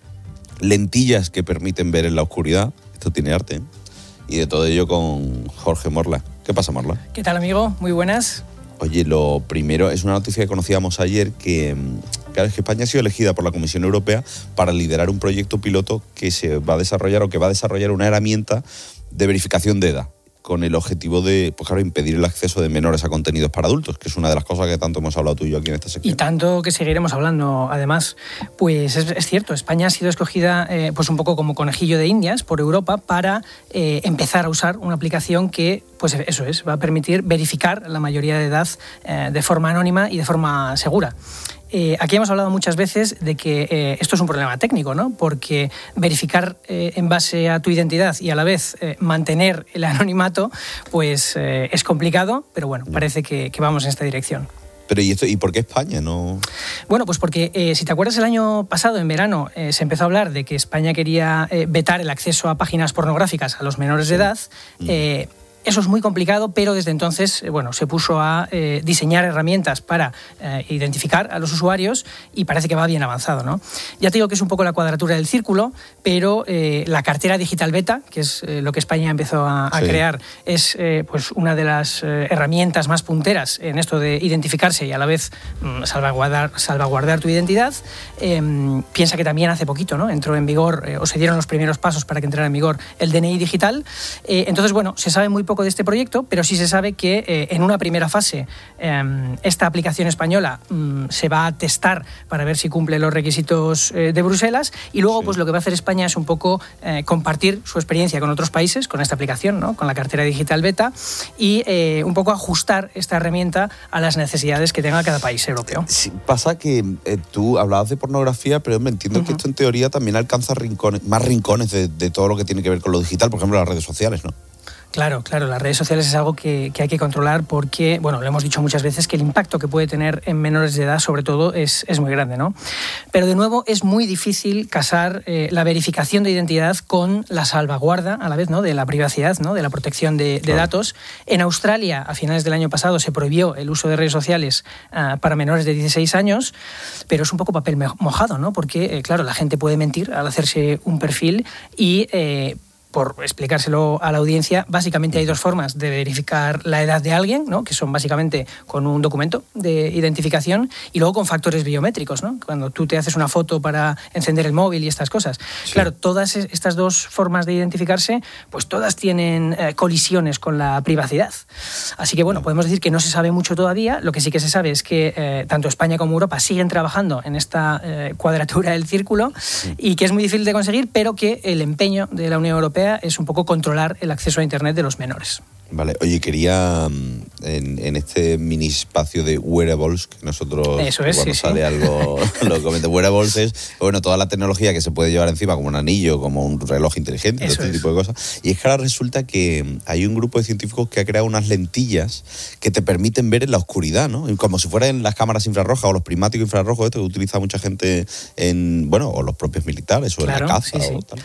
lentillas que permiten ver en la oscuridad, esto tiene arte, ¿eh? Y de todo ello con Jorge Morla. ¿Qué pasa, Morla? ¿Qué tal, amigo? Muy buenas. Oye, lo primero es una noticia que conocíamos ayer, que claro, es que España ha sido elegida por la Comisión Europea para liderar un proyecto piloto que se va a desarrollar o que va a desarrollar una herramienta de verificación de edad, con el objetivo de, pues claro, impedir el acceso de menores a contenidos para adultos, que es una de las cosas que tanto hemos hablado tú y yo aquí en esta sección. Y tanto que seguiremos hablando, además. Pues es, es cierto, España ha sido escogida eh, pues un poco como conejillo de indias por Europa para eh, empezar a usar una aplicación que, pues eso es, va a permitir verificar la mayoría de edad eh, de forma anónima y de forma segura. Eh, aquí hemos hablado muchas veces de que eh, esto es un problema técnico, ¿no? Porque verificar eh, en base a tu identidad y a la vez eh, mantener el anonimato, pues eh, es complicado, pero bueno, parece que, que vamos en esta dirección. Pero ¿y esto y por qué España? No. Bueno, pues porque eh, si te acuerdas el año pasado, en verano, eh, se empezó a hablar de que España quería eh, vetar el acceso a páginas pornográficas a los menores de edad. Eh, Eso es muy complicado, pero desde entonces bueno, se puso a eh, diseñar herramientas para eh, identificar a los usuarios y parece que va bien avanzado, ¿no? Ya te digo que es un poco la cuadratura del círculo, pero eh, la cartera digital beta, que es eh, lo que España empezó a, a sí. crear, es eh, pues una de las eh, herramientas más punteras en esto de identificarse y a la vez mm, salvaguardar, salvaguardar tu identidad. Eh, piensa que también hace poquito, ¿no? entró en vigor, eh, o se dieron los primeros pasos para que entrara en vigor el D N I digital. Eh, entonces, bueno, se sabe muy poco de este proyecto, pero sí se sabe que eh, en una primera fase eh, esta aplicación española mm, se va a testar para ver si cumple los requisitos eh, de Bruselas y luego sí. pues lo que va a hacer España es un poco eh, compartir su experiencia con otros países con esta aplicación, ¿no? con la cartera digital beta y eh, un poco ajustar esta herramienta a las necesidades que tenga cada país europeo. Sí, pasa que eh, tú hablabas de pornografía, pero me entiendo uh-huh. que esto en teoría también alcanza rincones, más rincones de, de todo lo que tiene que ver con lo digital, por ejemplo las redes sociales, ¿no? Claro, claro, las redes sociales es algo que, que hay que controlar porque, bueno, lo hemos dicho muchas veces, que el impacto que puede tener en menores de edad, sobre todo, es, es muy grande, ¿no? Pero, de nuevo, es muy difícil casar eh, la verificación de identidad con la salvaguarda, a la vez, ¿no?, de la privacidad, ¿no?, de la protección de, de claro. datos. En Australia, a finales del año pasado, se prohibió el uso de redes sociales uh, para menores de dieciséis años, pero es un poco papel mojado, ¿no? Porque, eh, claro, la gente puede mentir al hacerse un perfil y... Eh, por explicárselo a la audiencia, básicamente hay dos formas de verificar la edad de alguien, ¿no? que son básicamente con un documento de identificación y luego con factores biométricos, ¿no? Cuando tú te haces una foto para encender el móvil y estas cosas. Sí. Claro, todas estas dos formas de identificarse, pues todas tienen eh, colisiones con la privacidad. Así que, bueno, podemos decir que no se sabe mucho todavía. Lo que sí que se sabe es que eh, tanto España como Europa siguen trabajando en esta eh, cuadratura del círculo sí. y que es muy difícil de conseguir, pero que el empeño de la Unión Europea es un poco controlar el acceso a Internet de los menores. Vale, oye, quería en, en este mini espacio de wearables, que nosotros Eso es, cuando sí, sale sí. algo lo comento. Wearables es, bueno, toda la tecnología que se puede llevar encima, como un anillo, como un reloj inteligente, Eso este es. tipo de cosas. Y es que ahora resulta que hay un grupo de científicos que ha creado unas lentillas que te permiten ver en la oscuridad, ¿no? Como si fueran las cámaras infrarrojas o los prismáticos infrarrojos, esto que utiliza mucha gente en, bueno, o los propios militares o claro, en la caza. Sí, sí. O tal.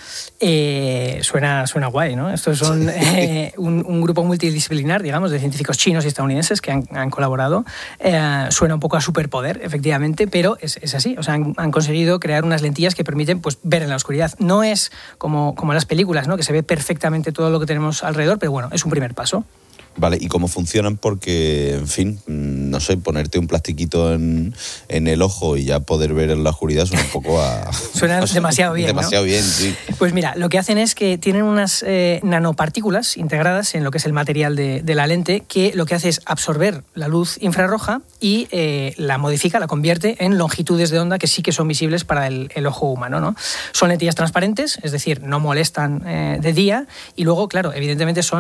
Eh, suena, suena guay, ¿no? Estos son sí. eh, un, un grupo multidisciplinar, digamos, de científicos chinos y estadounidenses que han, han colaborado. Eh, suena un poco a superpoder, efectivamente, pero es, es así. O sea, han, han conseguido crear unas lentillas que permiten pues, ver en la oscuridad. No es como, como en las películas, ¿no? que se ve perfectamente todo lo que tenemos alrededor, pero bueno, es un primer paso. Vale, ¿y cómo funcionan? Porque, en fin, no sé, ponerte un plastiquito en, en el ojo y ya poder ver en la oscuridad suena un poco a... Suena demasiado bien, Demasiado ¿no? bien, sí. Pues mira, lo que hacen es que tienen unas eh, nanopartículas integradas en lo que es el material de, de la lente, que lo que hace es absorber la luz infrarroja y eh, la modifica, la convierte en longitudes de onda que sí que son visibles para el, el ojo humano, ¿no? Son lentillas transparentes, es decir, no molestan eh, de día y luego, claro, evidentemente son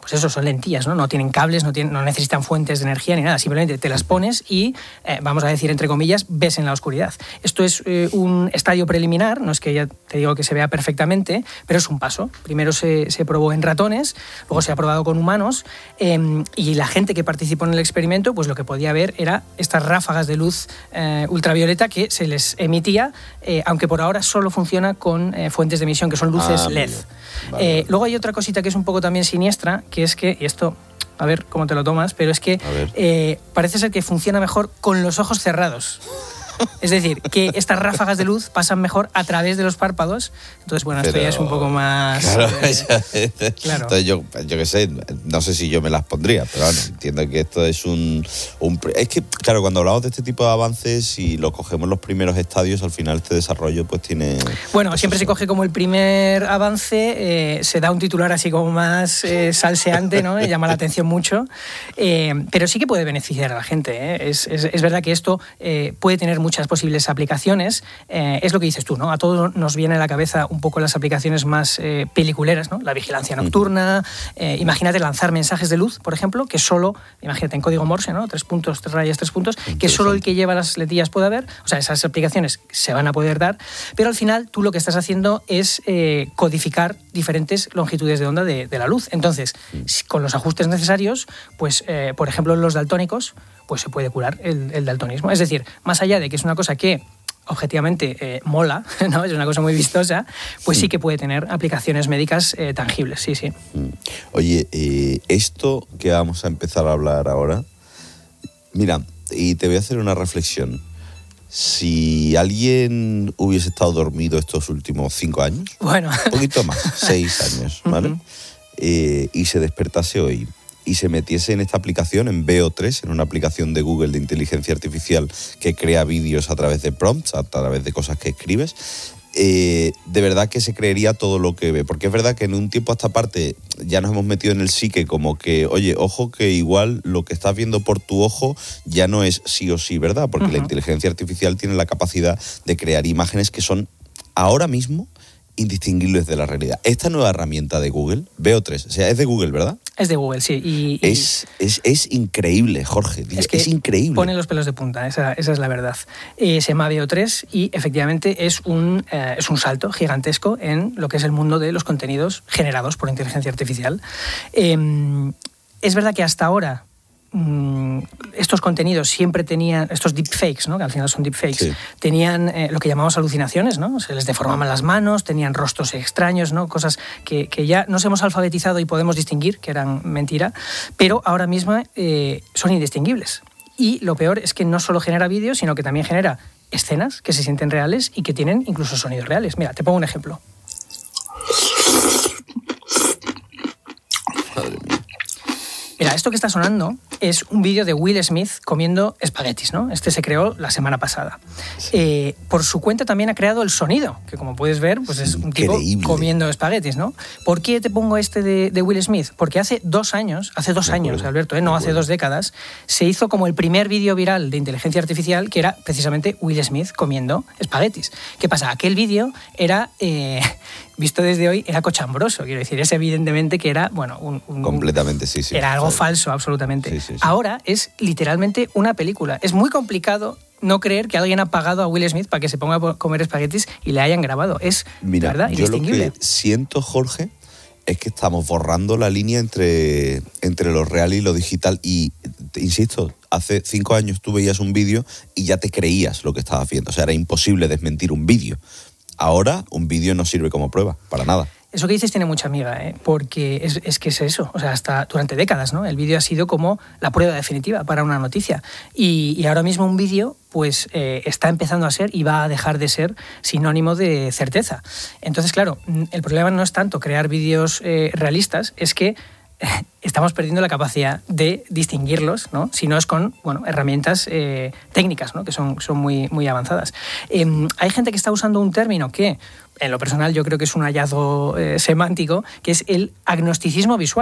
pues eso, son lentillas, ¿no? No tienen cables, no, tienen, no necesitan fuentes de energía ni nada, simplemente te las pones y, eh, vamos a decir, entre comillas, ves en la oscuridad. Esto es eh, un estadio preliminar, no es que ya te digo que se vea perfectamente, pero es un paso. Primero se, se probó en ratones, luego se ha probado con humanos, eh, y la gente que participó en el experimento, pues lo que podía ver era estas ráfagas de luz eh, ultravioleta que se les emitía, eh, aunque por ahora solo funciona con eh, fuentes de emisión, que son luces Ah, L E D. vale. Eh, luego hay otra cosita que es un poco también siniestra, que es que, y esto, a ver cómo te lo tomas, pero es que eh, parece ser que funciona mejor con los ojos cerrados. Es decir, que estas ráfagas de luz pasan mejor a través de los párpados. Entonces, bueno, esto Pero, ya es un poco más... Claro, eh, claro. Entonces yo, yo qué sé, no sé si yo me las pondría, pero bueno, entiendo que esto es un, un... Es que, claro, cuando hablamos de este tipo de avances y lo cogemos en los primeros estadios, al final este desarrollo pues tiene... Bueno, siempre se coge como el primer avance, eh, se da un titular así como más eh, salseante, ¿no? Llama la atención mucho, eh, pero sí que puede beneficiar a la gente, ¿eh? Es, es, es verdad que esto eh, puede tener muchas posibles aplicaciones, eh, es lo que dices tú, ¿no? A todos nos viene a la cabeza un poco las aplicaciones más eh, peliculeras, ¿no? La vigilancia nocturna, eh, imagínate lanzar mensajes de luz, por ejemplo, que solo, imagínate en código Morse, ¿no? Tres puntos, tres rayas, tres puntos, que solo el que lleva las lentillas pueda ver, o sea, esas aplicaciones se van a poder dar, pero al final tú lo que estás haciendo es eh, codificar diferentes longitudes de onda de, de la luz. Entonces, si, con los ajustes necesarios, pues, eh, por ejemplo, los daltónicos, pues se puede curar el, el daltonismo. Es decir, más allá de que es una cosa que objetivamente eh, mola, ¿no? Es una cosa muy vistosa, pues sí que puede tener aplicaciones médicas eh, tangibles, sí, sí. Oye, eh, esto que vamos a empezar a hablar ahora, mira, y te voy a hacer una reflexión. Si alguien hubiese estado dormido estos últimos cinco años, bueno, un poquito más, seis años, ¿vale? Uh-huh. eh, y se despertase hoy y se metiese en esta aplicación, en Veo tres, en una aplicación de Google de inteligencia artificial que crea vídeos a través de prompts, a través de cosas que escribes, eh, de verdad que se creería todo lo que ve. Porque es verdad que en un tiempo a esta parte ya nos hemos metido en el psique como que, oye, ojo que igual lo que estás viendo por tu ojo ya no es sí o sí, ¿verdad? Porque uh-huh. la inteligencia artificial tiene la capacidad de crear imágenes que son ahora mismo indistinguibles de la realidad. Esta nueva herramienta de Google, Veo tres, o sea, es de Google, ¿verdad? Es de Google, sí. Y, y es, es, es increíble, Jorge. Es, que es increíble. Pone los pelos de punta, esa, esa es la verdad. Eh, se llama Veo tres y efectivamente es un, eh, es un salto gigantesco en lo que es el mundo de los contenidos generados por inteligencia artificial. Eh, es verdad que hasta ahora estos contenidos siempre tenían, estos deepfakes, ¿no? Que al final son deepfakes, sí. tenían eh, lo que llamamos alucinaciones, ¿no? Se les deformaban las manos, tenían rostros extraños, ¿no? Cosas que, que ya nos hemos alfabetizado y podemos distinguir que eran mentira, pero ahora mismo eh, son indistinguibles. Y lo peor es que no solo genera vídeos, sino que también genera escenas que se sienten reales y que tienen incluso sonidos reales. Mira, te pongo un ejemplo. Madre mía. Mira, esto que está sonando es un vídeo de Will Smith comiendo espaguetis, ¿no? Este se creó la semana pasada. Sí. Eh, por su cuenta también ha creado el sonido, que como puedes ver, pues es un tipo comiendo espaguetis, ¿no? ¿Por qué te pongo este de, de Will Smith? Porque hace dos años, hace dos años, Alberto, ¿eh? no hace dos décadas, se hizo como el primer vídeo viral de inteligencia artificial que era precisamente Will Smith comiendo espaguetis. ¿Qué pasa? Aquel vídeo era... Eh, visto desde hoy, era cochambroso. Quiero decir, es evidentemente que era, bueno, un... un completamente, sí, sí. Era algo sí. falso, absolutamente. Sí, sí, sí. Ahora es literalmente una película. Es muy complicado no creer que alguien ha pagado a Will Smith para que se ponga a comer espaguetis y le hayan grabado. Es, Mira, de verdad, yo indistinguible. Lo que siento, Jorge, es que estamos borrando la línea entre, entre lo real y lo digital. Y, te insisto, hace cinco años tú veías un vídeo y ya te creías lo que estabas viendo. O sea, era imposible desmentir un vídeo. Ahora un vídeo no sirve como prueba, para nada. Eso que dices tiene mucha amiga, ¿eh? Porque es, es que es eso, o sea, hasta durante décadas, ¿no? El vídeo ha sido como la prueba definitiva para una noticia. Y, y ahora mismo un vídeo, pues, eh, está empezando a ser y va a dejar de ser sinónimo de certeza. Entonces, claro, el problema no es tanto crear vídeos eh, realistas, es que estamos perdiendo la capacidad de distinguirlos, ¿no? Si no es con, bueno, herramientas eh, técnicas, ¿no? Que son, son muy, muy avanzadas. Eh, hay gente que está usando un término que, en lo personal, yo creo que es un hallazgo eh, semántico, que es el agnosticismo visual.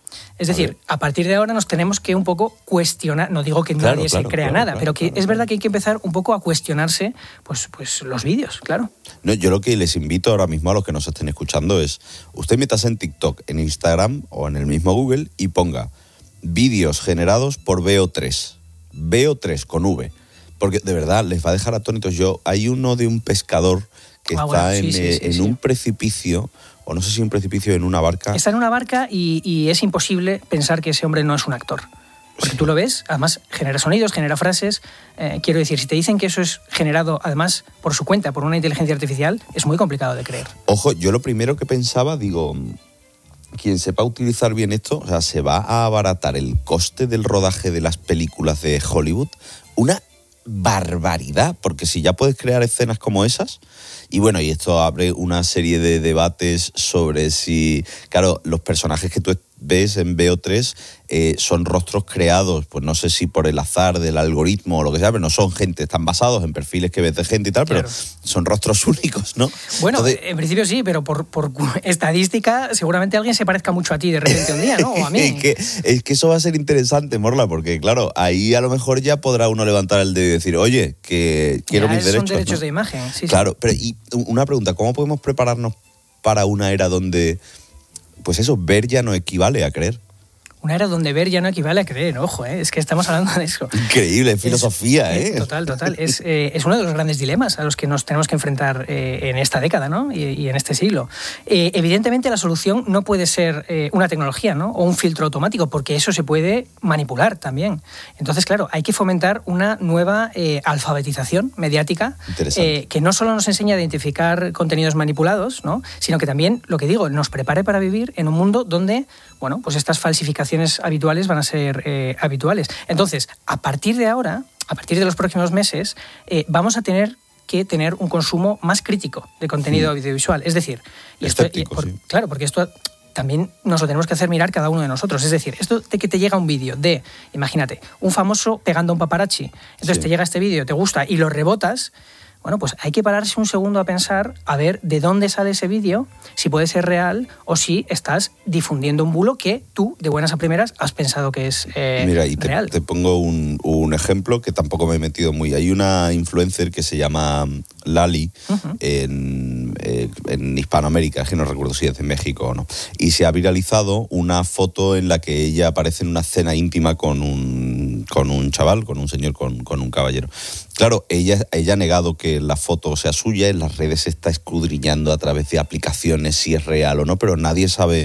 Es decir, a, a partir de ahora nos tenemos que un poco cuestionar, no digo que claro, nadie claro, se crea claro, nada, claro, pero que claro, es verdad que hay que empezar un poco a cuestionarse pues, pues los vídeos, claro. No, yo lo que les invito ahora mismo a los que nos estén escuchando es, usted métase en TikTok, en Instagram o en el mismo Google y ponga vídeos generados por V O tres. V O tres con V. Porque de verdad les va a dejar atónitos. Yo, hay uno de un pescador que ah, está bueno, sí, en, sí, sí, en sí. un precipicio, o no sé si un precipicio en una barca. Está en una barca y, y es imposible pensar que ese hombre no es un actor. Porque sí. tú lo ves, además genera sonidos, genera frases. Eh, quiero decir, si te dicen que eso es generado, además, por su cuenta, por una inteligencia artificial, es muy complicado de creer. Ojo, yo lo primero que pensaba, digo, quien sepa utilizar bien esto, o sea, se va a abaratar el coste del rodaje de las películas de Hollywood. Una barbaridad, porque si ya puedes crear escenas como esas, y bueno, y esto abre una serie de debates sobre si, claro, los personajes que tú ves en V O tres eh, son rostros creados, pues no sé si por el azar del algoritmo o lo que sea, pero no son gente, están basados en perfiles que ves de gente y tal, claro. pero son rostros únicos, ¿no? Bueno, Entonces, en principio sí, pero por, por estadística seguramente alguien se parezca mucho a ti de repente un día, ¿no? O a mí. es, que, es que eso va a ser interesante, Morla, porque claro, ahí a lo mejor ya podrá uno levantar el dedo y decir, oye, que quiero ya, mis derechos. Son derechos ¿no? de imagen, sí. Claro, sí. pero y una pregunta, ¿cómo podemos prepararnos para una era donde, pues eso, ver ya no equivale a creer? Una era donde ver ya no equivale a creer, ojo, ¿eh? Es que estamos hablando de eso. Increíble, filosofía, es, ¿eh? Total, total. Es, eh, es uno de los grandes dilemas a los que nos tenemos que enfrentar eh, en esta década, ¿no? Y, y en este siglo. Eh, evidentemente la solución no puede ser eh, una tecnología, ¿no? O un filtro automático, porque eso se puede manipular también. Entonces, claro, hay que fomentar una nueva eh, alfabetización mediática eh, que no solo nos enseña a identificar contenidos manipulados, ¿no? Sino que también, lo que digo, nos prepare para vivir en un mundo donde, bueno, pues estas falsificaciones habituales van a ser eh, habituales. Entonces, a partir de ahora, a partir de los próximos meses, eh, vamos a tener que tener un consumo más crítico de contenido mm. audiovisual. Es decir, y esto, y por, sí. claro, porque esto también nos lo tenemos que hacer mirar cada uno de nosotros. Es decir, esto de que te llega un vídeo de, imagínate, un famoso pegando a un paparazzi, entonces sí. te llega este vídeo, te gusta y lo rebotas. Bueno, pues hay que pararse un segundo a pensar, a ver de dónde sale ese vídeo, si puede ser real o si estás difundiendo un bulo que tú, de buenas a primeras, has pensado que es eh, Mira, y te, real. te pongo un, un ejemplo que tampoco me he metido muy. Hay una influencer que se llama Lali uh-huh. en, eh, en Hispanoamérica, que no recuerdo si es de México o no, y se ha viralizado una foto en la que ella aparece en una cena íntima con un, con un chaval, con un señor, con, con un caballero. Claro, ella, ella ha negado que la foto sea suya, en las redes se está escudriñando a través de aplicaciones si es real o no, pero nadie sabe,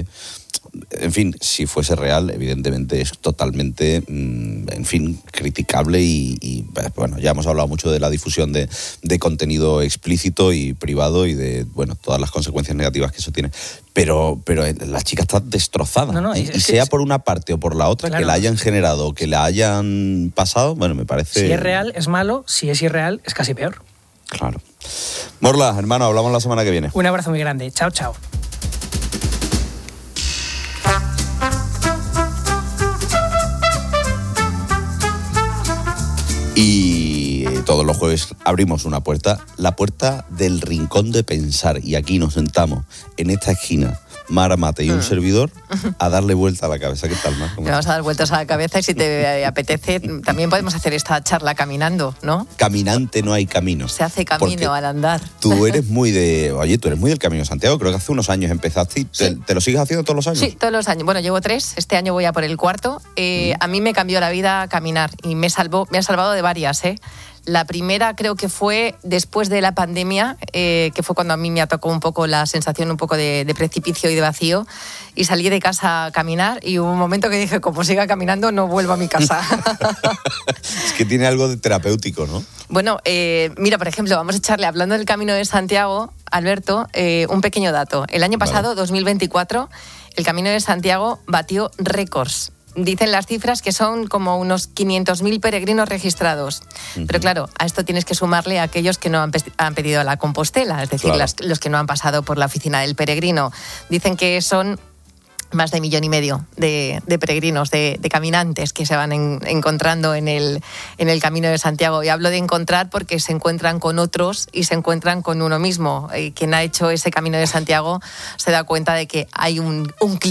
en fin, si fuese real, evidentemente es totalmente, en fin, criticable y, y bueno, ya hemos hablado mucho de la difusión de, de contenido explícito y privado y de, bueno, todas las consecuencias negativas que eso tiene. Pero, pero la chica está destrozada. No, no, y, y sea por una parte o por la otra, claro, que la hayan generado, que la hayan pasado, bueno, me parece... Si es real, es malo. Si es irreal, es casi peor. Claro. Morla, hermano, hablamos la semana que viene. Un abrazo muy grande. Chao, chao. Y todos los jueves abrimos una puerta, la puerta del rincón de pensar. Y aquí nos sentamos, en esta esquina, Mara Mate y un mm. servidor, a darle vuelta a la cabeza. ¿Qué tal, Mar? Le vamos a dar vueltas a la cabeza y si te apetece, también podemos hacer esta charla caminando, ¿no? Caminante no hay camino. Se hace camino al andar. Tú eres muy de... Oye, tú eres muy del Camino de Santiago. Creo que hace unos años empezaste. Sí. ¿Te, ¿Te lo sigues haciendo todos los años? Sí, todos los años. Bueno, llevo tres. Este año voy a por el cuarto. Eh, mm. A mí me cambió la vida caminar y me, salvó, me ha salvado de varias, ¿eh? La primera creo que fue después de la pandemia, eh, que fue cuando a mí me atacó un poco la sensación un poco de, de precipicio y de vacío, y salí de casa a caminar y hubo un momento que dije, como siga caminando no vuelvo a mi casa. Es que tiene algo de terapéutico, ¿no? Bueno, eh, mira, por ejemplo, vamos a echarle, hablando del Camino de Santiago, Alberto, eh, un pequeño dato. El año pasado, vale. dos mil veinticuatro, el Camino de Santiago batió récords. Dicen las cifras que son como unos quinientos mil peregrinos registrados. Uh-huh. Pero claro, a esto tienes que sumarle a aquellos que no han, pe- han pedido la Compostela, es decir, claro. las, los que no han pasado por la oficina del peregrino. Dicen que son más de millón y medio de, de peregrinos, de, de caminantes que se van en, encontrando en el, en el Camino de Santiago. Y hablo de encontrar porque se encuentran con otros y se encuentran con uno mismo. Y quien ha hecho ese Camino de Santiago se da cuenta de que hay un, un clic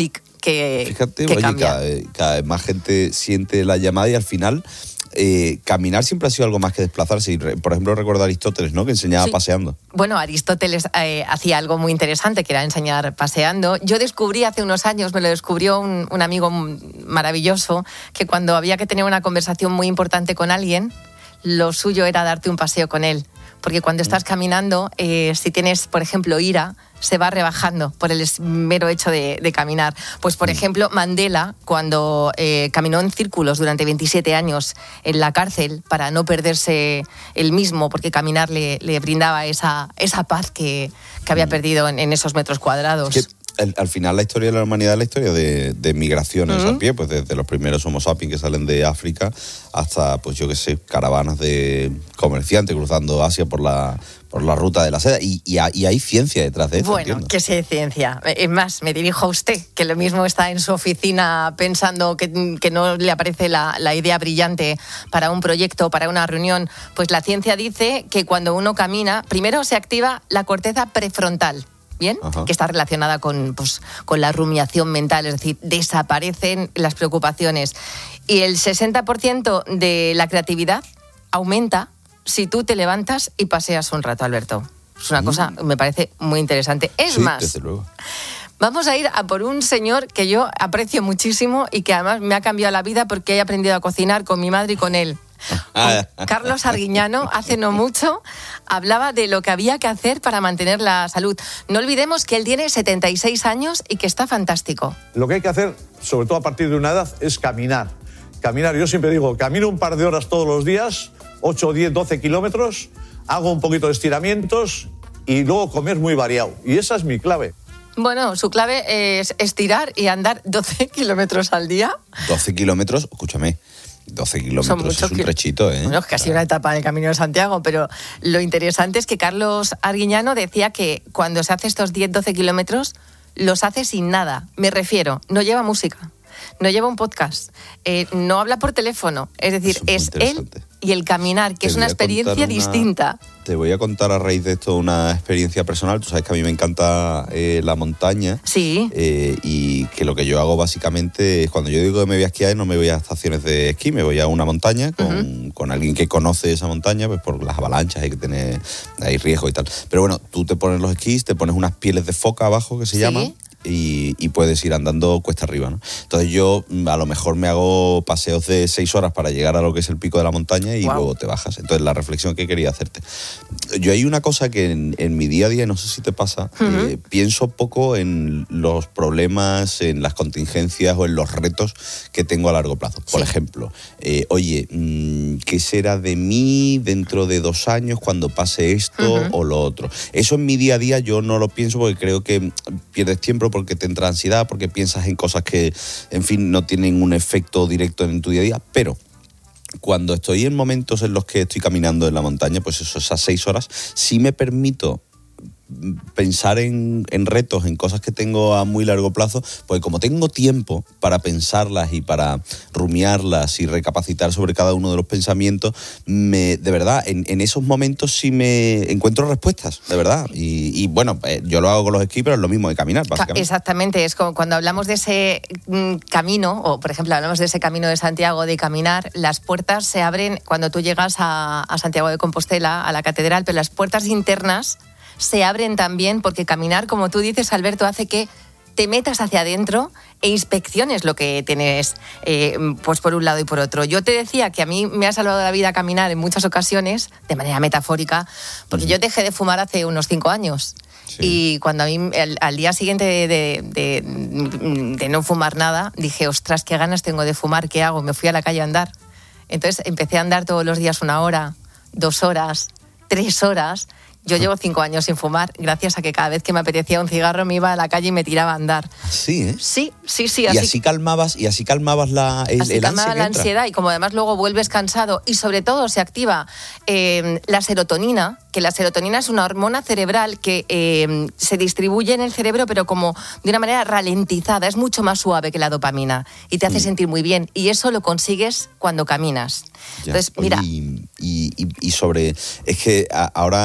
que, Fíjate, que oye, cambia. cada, cada vez más gente siente la llamada y al final eh, caminar siempre ha sido algo más que desplazarse. Y, por ejemplo, recuerdo a Aristóteles, ¿no? Que enseñaba Sí. paseando. Bueno, Aristóteles eh, hacía algo muy interesante, que era enseñar paseando. Yo descubrí hace unos años, me lo descubrió un, un amigo maravilloso, que cuando había que tener una conversación muy importante con alguien, lo suyo era darte un paseo con él. Porque cuando estás caminando, eh, si tienes, por ejemplo, ira, se va rebajando por el mero hecho de, de caminar. Pues, por ejemplo, Mandela, cuando eh, caminó en círculos durante veintisiete años en la cárcel para no perderse él mismo, porque caminar le, le brindaba esa, esa paz que, que había perdido en, en esos metros cuadrados. Es que el, al final la historia de la humanidad es la historia de, de migraciones Uh-huh. a pie, pues desde los primeros Homo sapiens que salen de África hasta, pues yo qué sé, caravanas de comerciantes cruzando Asia por la, por la ruta de la seda. Y, y, hay, y hay ciencia detrás de esto, Bueno, entiendo. que sé ciencia. Es más, me dirijo a usted, que lo mismo está en su oficina pensando que, que no le aparece la, la idea brillante para un proyecto, para una reunión. Pues la ciencia dice que cuando uno camina, primero se activa la corteza prefrontal. ¿Bien? Ajá. Que está relacionada con, pues, con la rumiación mental, es decir, desaparecen las preocupaciones. Y el sesenta por ciento de la creatividad aumenta si tú te levantas y paseas un rato, Alberto. Es una Mm. cosa que me parece muy interesante. Es Sí, más, desde luego. vamos a ir a por un señor que yo aprecio muchísimo y que además me ha cambiado la vida porque he aprendido a cocinar con mi madre y con él. Carlos Arguiñano, hace no mucho, hablaba de lo que había que hacer para mantener la salud. No olvidemos que él tiene setenta y seis años y que está fantástico. Lo que hay que hacer, sobre todo a partir de una edad, es caminar. Caminar, yo siempre digo, camino un par de horas todos los días, ocho, diez, doce kilómetros, hago un poquito de estiramientos y luego comer muy variado. Y esa es mi clave. Bueno, su clave es estirar y andar doce kilómetros al día. doce kilómetros, escúchame, doce Son kilómetros muchos es un kil- trechito, ¿eh? Bueno, es casi una etapa del Camino de Santiago, pero lo interesante es que Carlos Arguiñano decía que cuando se hace estos diez, doce kilómetros, los hace sin nada. Me refiero, no lleva música, no lleva un podcast, eh, no habla por teléfono. Es decir, es él y el caminar, que Te es voy una a contar experiencia una- distinta. Te voy a contar a raíz de esto una experiencia personal. Tú sabes que a mí me encanta eh, la montaña. Sí. Eh, y que lo que yo hago básicamente es cuando yo digo que me voy a esquiar, no me voy a estaciones de esquí, me voy a una montaña con, uh-huh. con alguien que conoce esa montaña, pues por las avalanchas hay que tener, hay riesgo y tal. Pero bueno, tú te pones los esquís, te pones unas pieles de foca abajo que se Sí. llaman. Y, y puedes ir andando cuesta arriba, ¿no? Entonces yo a lo mejor me hago paseos de seis horas para llegar a lo que es el pico de la montaña y Wow. luego te bajas. Entonces la reflexión que quería hacerte. Yo hay una cosa que en, en mi día a día, no sé si te pasa, Uh-huh. eh, pienso poco en los problemas, en las contingencias o en los retos que tengo a largo plazo. Por ejemplo, eh, oye, mmm, ¿qué será de mí dentro de dos años cuando pase esto Uh-huh. o lo otro? Eso en mi día a día yo no lo pienso porque creo que pierdes tiempo, porque te entra ansiedad, porque piensas en cosas que, en fin, no tienen un efecto directo en tu día a día, pero cuando estoy en momentos en los que estoy caminando en la montaña, pues eso, esas seis horas, sí me permito pensar en, en retos, en cosas que tengo a muy largo plazo, pues como tengo tiempo para pensarlas y para rumiarlas y recapacitar sobre cada uno de los pensamientos, me, de verdad, en, en esos momentos sí me encuentro respuestas, de verdad. Y, y bueno, eh, yo lo hago con los esquí, pero es lo mismo de caminar, básicamente. Exactamente, es como cuando hablamos de ese mm, camino, o por ejemplo hablamos de ese camino de Santiago de caminar, las puertas se abren cuando tú llegas a, a Santiago de Compostela, a la catedral, pero las puertas internas se abren también porque caminar, como tú dices, Alberto, hace que te metas hacia adentro e inspecciones lo que tienes, eh, pues por un lado y por otro. Yo te decía que a mí me ha salvado la vida caminar en muchas ocasiones, de manera metafórica, porque yo dejé de fumar hace unos cinco años. Sí. Y cuando a mí, al, al día siguiente de, de, de, de no fumar nada, dije, ostras, qué ganas tengo de fumar, ¿qué hago? Me fui a la calle a andar. Entonces empecé a andar todos los días una hora, dos horas, tres horas. Yo llevo cinco años sin fumar, gracias a que cada vez que me apetecía un cigarro me iba a la calle y me tiraba a andar. Sí, ¿eh? Sí, sí, sí. Así, y así así calmabas, y así calmabas la, el, así el calmaba ansia la entra. ansiedad, y como además luego vuelves cansado y sobre todo se activa eh, la serotonina, que la serotonina es una hormona cerebral que eh, se distribuye en el cerebro pero como de una manera ralentizada, es mucho más suave que la dopamina y te hace mm. sentir muy bien, y eso lo consigues cuando caminas. Ya. Entonces, mira... Y, y, y sobre... Es que ahora yo estoy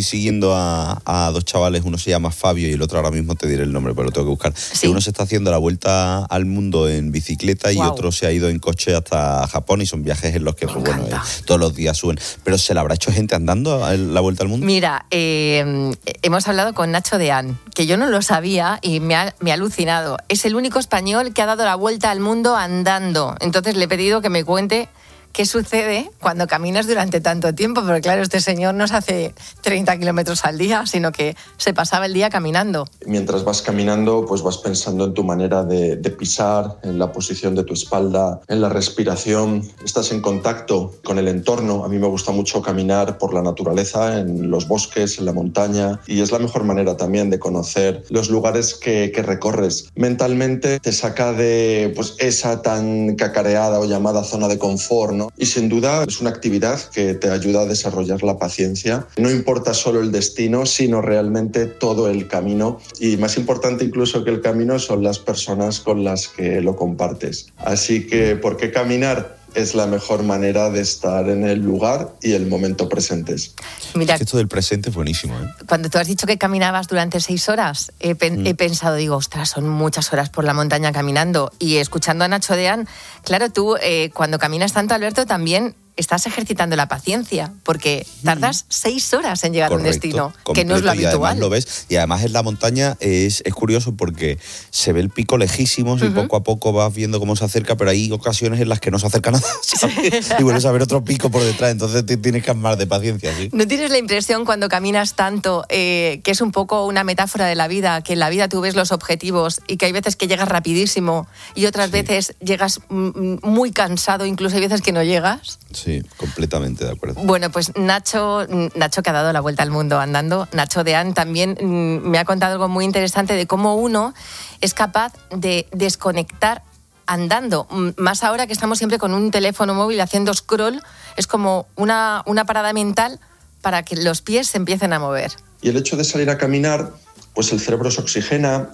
siguiendo a, a dos chavales, uno se llama Fabio y el otro ahora mismo te diré el nombre, pero lo tengo que buscar. Sí. Que uno se está haciendo la vuelta al mundo en bicicleta y Wow. otro se ha ido en coche hasta Japón y son viajes en los que pues, bueno, eh, todos los días suben. Pero ¿se la habrá hecho gente andando a la vuelta al mundo? Mira, eh, hemos hablado con Nacho Deán, que yo no lo sabía y me ha, me ha alucinado. Es el único español que ha dado la vuelta al mundo andando. Entonces le he pedido que me cuente qué sucede cuando caminas durante tanto tiempo, porque claro, este señor no se hace treinta kilómetros al día, sino que se pasaba el día caminando. Mientras vas caminando, pues vas pensando en tu manera de, de pisar, en la posición de tu espalda, en la respiración. Estás en contacto con el entorno. A mí me gusta mucho caminar por la naturaleza, en los bosques, en la montaña, y es la mejor manera también de conocer los lugares que, que recorres. Mentalmente te saca de pues, esa tan cacareada o llamada zona de confort, ¿no? Y sin duda es una actividad que te ayuda a desarrollar la paciencia. No importa solo el destino, sino realmente todo el camino. Y más importante incluso que el camino son las personas con las que lo compartes. Así que, ¿por qué caminar? Es la mejor manera de estar en el lugar y el momento presentes. Mira, es que esto del presente es buenísimo, ¿eh? Cuando tú has dicho que caminabas durante seis horas, he, pen- mm. he pensado, digo, ostras, son muchas horas por la montaña caminando. Y escuchando a Nacho Deán, claro, tú eh, cuando caminas tanto, Alberto, también estás ejercitando la paciencia, porque tardas seis horas en llegar Correcto, a un destino, completo, que no es lo y además habitual. lo ves, y además en la montaña es, es curioso porque se ve el pico lejísimos y uh-huh. poco a poco vas viendo cómo se acerca, pero hay ocasiones en las que no se acerca nada, ¿sabes? Y vuelves a ver otro pico por detrás, entonces te tienes que armar de paciencia, ¿sí? ¿No tienes la impresión cuando caminas tanto eh, que es un poco una metáfora de la vida, que en la vida tú ves los objetivos y que hay veces que llegas rapidísimo y otras sí. veces llegas m- muy cansado, incluso hay veces que no llegas? Sí, completamente. De acuerdo. Bueno, pues Nacho, Nacho que ha dado la vuelta al mundo andando, Nacho Deán también me ha contado algo muy interesante de cómo uno es capaz de desconectar andando. Más ahora que estamos siempre con un teléfono móvil haciendo scroll, es como una, una parada mental para que los pies se empiecen a mover. Y el hecho de salir a caminar, pues el cerebro se oxigena,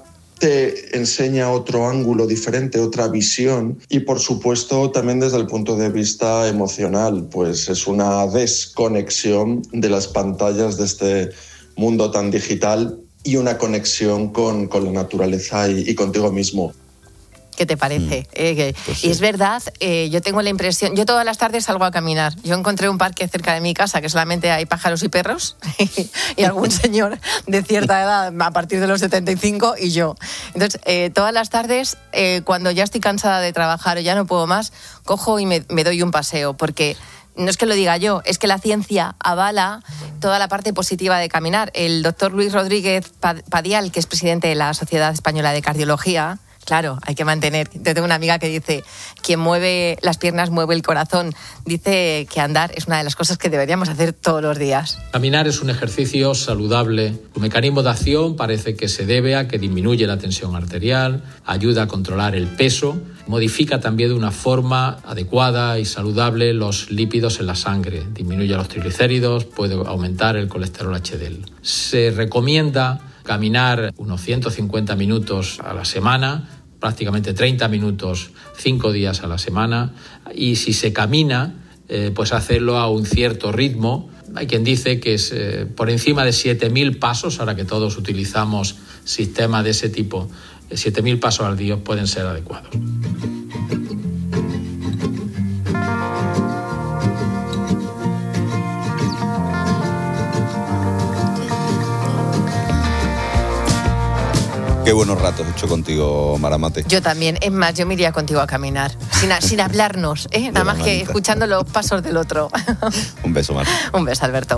te enseña otro ángulo diferente, otra visión y por supuesto también desde el punto de vista emocional, pues es una desconexión de las pantallas de este mundo tan digital y una conexión con, con la naturaleza y, y contigo mismo. ¿Qué te parece? Mm. Eh, que, pues sí. Y es verdad, eh, yo tengo la impresión, yo todas las tardes salgo a caminar. Yo encontré un parque cerca de mi casa que solamente hay pájaros y perros y algún señor de cierta edad a partir de los setenta y cinco y yo. Entonces, eh, todas las tardes, eh, cuando ya estoy cansada de trabajar o ya no puedo más, cojo y me, me doy un paseo porque... No es que lo diga yo, es que la ciencia avala toda la parte positiva de caminar. El doctor Luis Rodríguez Padial, que es presidente de la Sociedad Española de Cardiología, claro, hay que mantener. Yo tengo una amiga que dice, quien mueve las piernas mueve el corazón. Dice que andar es una de las cosas que deberíamos hacer todos los días. Caminar es un ejercicio saludable. Su mecanismo de acción parece que se debe a que disminuye la tensión arterial, ayuda a controlar el peso, modifica también de una forma adecuada y saludable los lípidos en la sangre, disminuye los triglicéridos, puede aumentar el colesterol H D L. Se recomienda caminar unos ciento cincuenta minutos a la semana, prácticamente treinta minutos, cinco días a la semana, y si se camina, eh, pues hacerlo a un cierto ritmo. Hay quien dice que es eh, por encima de siete mil pasos, ahora que todos utilizamos sistemas de ese tipo, siete mil pasos al día pueden ser adecuados. Qué buenos ratos he hecho contigo, Maramate. Yo también. Es más, yo me iría contigo a caminar, sin, sin hablarnos, ¿eh? Nada más que escuchando los pasos del otro. Un beso, Mar. Un beso, Alberto.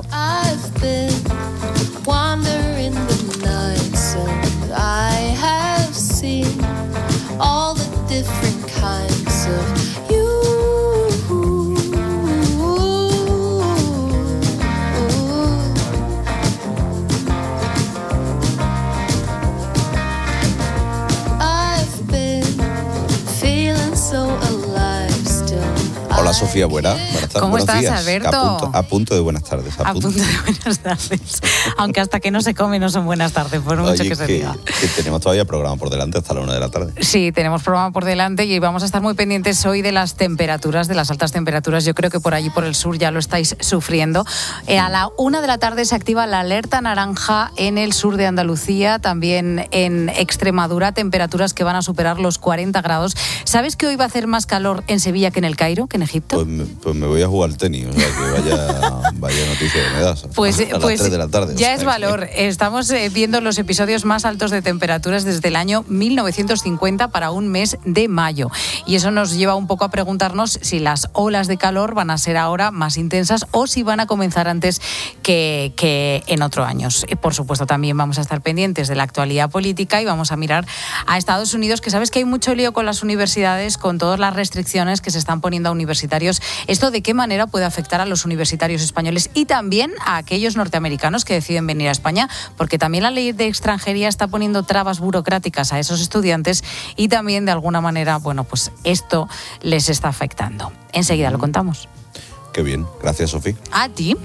Hola Hola, Sofía Buena. Buenas tardes. ¿Cómo Buenos estás, días. Alberto? A punto, a punto de buenas tardes. A, A punto de buenas tardes. Aunque hasta que no se come no son buenas tardes, por mucho Oye, que se que, diga. que tenemos todavía programa por delante hasta la una de la tarde. Sí, tenemos programa por delante y vamos a estar muy pendientes hoy de las temperaturas, de las altas temperaturas. Yo creo que por allí, por el sur, ya lo estáis sufriendo. Eh, a la una de la tarde se activa la alerta naranja en el sur de Andalucía, también en Extremadura, temperaturas que van a superar los cuarenta grados. ¿Sabes que hoy va a hacer más calor en Sevilla que en el Cairo, que en Egipto? Pues me, pues me voy a jugar al tenis, o sea que vaya, vaya noticia que me das. Pues, a las pues tres de la tarde. ya o sea, es valor. Estamos eh, viendo los episodios más altos de temperaturas desde el año mil novecientos cincuenta para un mes de mayo. Y eso nos lleva un poco a preguntarnos si las olas de calor van a ser ahora más intensas o si van a comenzar antes que, que en otros años. Y por supuesto, también vamos a estar pendientes de la actualidad política y vamos a mirar a Estados Unidos, que sabes que hay mucho lío con las universidades, con todas las restricciones que se están poniendo a universitarios. ¿Esto de qué manera puede afectar a los universitarios españoles y también a aquellos norteamericanos que deciden venir a España? Porque también la ley de extranjería está poniendo trabas burocráticas a esos estudiantes y también, de alguna manera, bueno, pues esto les está afectando. Enseguida lo contamos. Qué bien. Gracias, Sofía. A ti.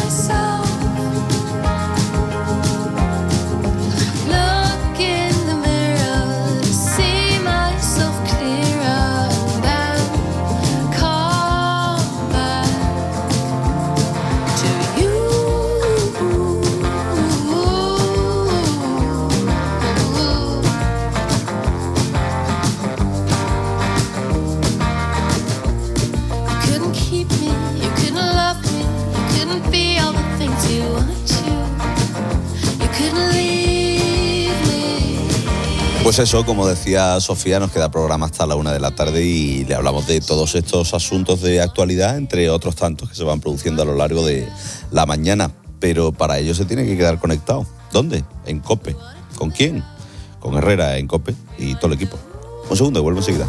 Pues eso, como decía Sofía, nos queda programa hasta la una de la tarde y le hablamos de todos estos asuntos de actualidad, entre otros tantos que se van produciendo a lo largo de la mañana. Pero para ello se tiene que quedar conectado. ¿Dónde? En COPE. ¿Con quién? Con Herrera en COPE y todo el equipo. Un segundo, vuelvo enseguida.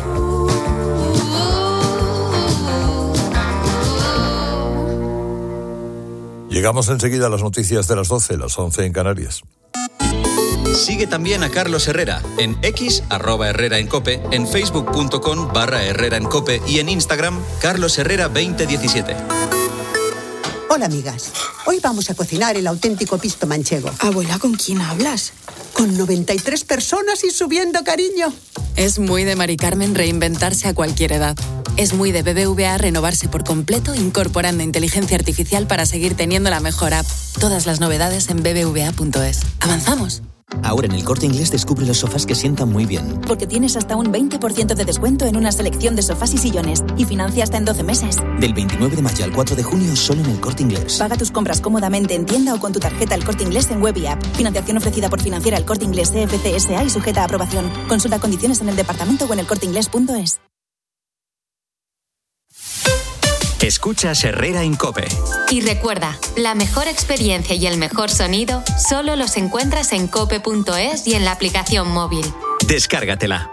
Llegamos enseguida a las noticias de las doce, las once en Canarias. Sigue también a Carlos Herrera en X, arroba Herrera en Cope, en facebook.com barra Herrera en Cope y en Instagram, Carlos Herrera veinte diecisiete. Hola, amigas. Hoy vamos a cocinar el auténtico pisto manchego. Abuela, ¿con quién hablas? Con noventa y tres personas y subiendo, cariño. Es muy de Mari Carmen reinventarse a cualquier edad. Es muy de B B V A renovarse por completo, incorporando inteligencia artificial para seguir teniendo la mejor app. Todas las novedades en b b v a punto es. ¿Avanzamos? Ahora en El Corte Inglés descubre los sofás que sientan muy bien. Porque tienes hasta un veinte por ciento de descuento en una selección de sofás y sillones. Y financia hasta en doce meses. Del veintinueve de mayo al cuatro de junio solo en El Corte Inglés. Paga tus compras cómodamente en tienda o con tu tarjeta El Corte Inglés en web y app. Financiación ofrecida por Financiera El Corte Inglés C F C S A y sujeta a aprobación. Consulta condiciones en el departamento o en el corte inglés punto es. Escuchas Herrera en Cope. Y recuerda, la mejor experiencia y el mejor sonido solo los encuentras en cope punto es y en la aplicación móvil. Descárgatela.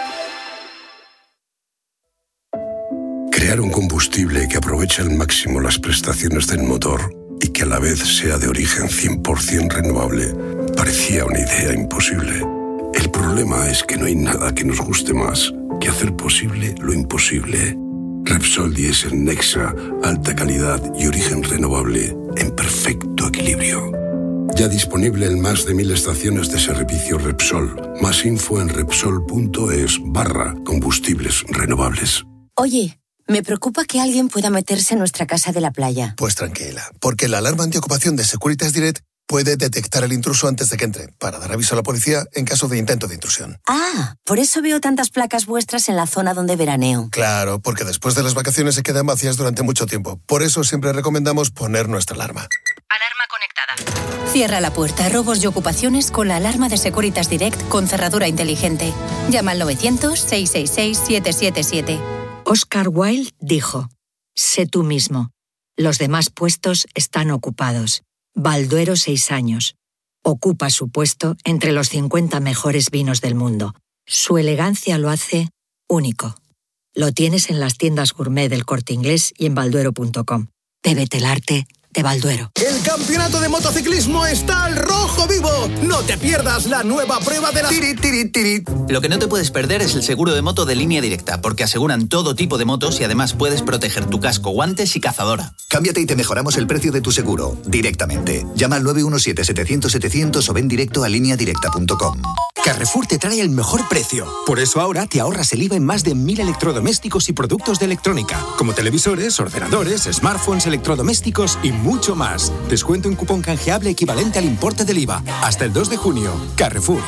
Crear un combustible que aproveche al máximo las prestaciones del motor y que a la vez sea de origen cien por ciento renovable parecía una idea imposible. El problema es que no hay nada que nos guste más que hacer posible lo imposible. Repsol Diesel Nexa, alta calidad y origen renovable en perfecto equilibrio. Ya disponible en más de mil estaciones de servicio Repsol. Más info en repsol.es barra combustibles renovables. Oye, me preocupa que alguien pueda meterse en nuestra casa de la playa. Pues tranquila, porque la alarma antiocupación de Securitas Direct puede detectar el intruso antes de que entre, para dar aviso a la policía en caso de intento de intrusión. Ah, por eso veo tantas placas vuestras en la zona donde veraneo. Claro, porque después de las vacaciones se quedan vacías durante mucho tiempo. Por eso siempre recomendamos poner nuestra alarma. Alarma conectada. Cierra la puerta a robos y ocupaciones con la alarma de Securitas Direct con cerradura inteligente. Llama al novecientos, seiscientos sesenta y seis, siete siete siete. Oscar Wilde dijo: sé tú mismo. Los demás puestos están ocupados. Balduero seis años. Ocupa su puesto entre los cincuenta mejores vinos del mundo. Su elegancia lo hace único. Lo tienes en las tiendas gourmet del Corte Inglés y en balduero punto com. Bébete el arte de Balduero. El campeonato de motociclismo está al rojo vivo. No te pierdas la nueva prueba de la... Tiri, tiri, tiri. Lo que no te puedes perder es el seguro de moto de Línea Directa, porque aseguran todo tipo de motos y además puedes proteger tu casco, guantes y cazadora. Cámbiate y te mejoramos el precio de tu seguro, directamente. Llama al nueve uno siete, setecientos, setecientos o ven directo a línea directa punto com. Carrefour te trae el mejor precio. Por eso ahora te ahorras el I V A en más de mil electrodomésticos y productos de electrónica, como televisores, ordenadores, smartphones, electrodomésticos y mucho más. Descuento en cupón canjeable equivalente al importe del I V A. Hasta el dos de junio. Carrefour.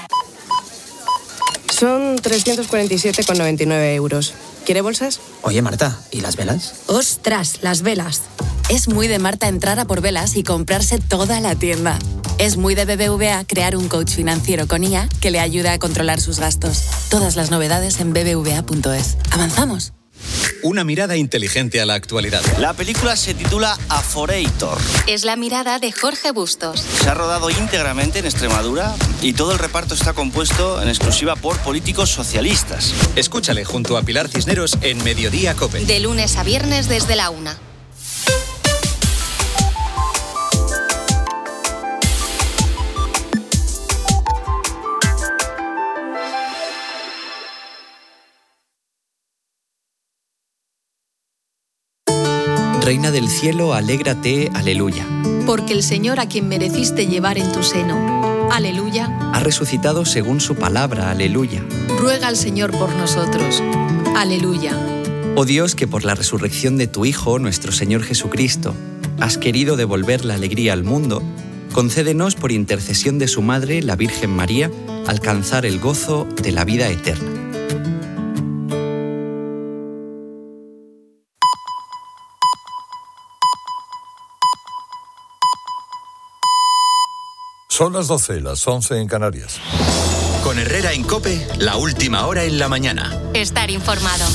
Son trescientos cuarenta y siete con noventa y nueve euros. ¿Quiere bolsas? Oye, Marta, ¿y las velas? ¡Ostras, las velas! Es muy de Marta entrar a por velas y comprarse toda la tienda. Es muy de B B V A crear un coach financiero con I A que le ayuda a controlar sus gastos. Todas las novedades en b b v a punto es. ¡Avanzamos! Una mirada inteligente a la actualidad. La película se titula Aforator. Es la mirada de Jorge Bustos. Se ha rodado íntegramente en Extremadura y todo el reparto está compuesto en exclusiva por políticos socialistas. Escúchale junto a Pilar Cisneros en Mediodía COPE. De lunes a viernes desde la una. Reina del cielo, alégrate, aleluya. Porque el Señor a quien mereciste llevar en tu seno, aleluya, Ha resucitado según su palabra, aleluya. ruega al Señor por nosotros, aleluya. Oh Dios, que por la resurrección de tu Hijo, nuestro Señor Jesucristo, has querido devolver la alegría al mundo, concédenos por intercesión de su Madre, la Virgen María, alcanzar el gozo de la vida eterna. Son las doce, las once en Canarias. Con Herrera en COPE, la última hora en la mañana. Estar informado.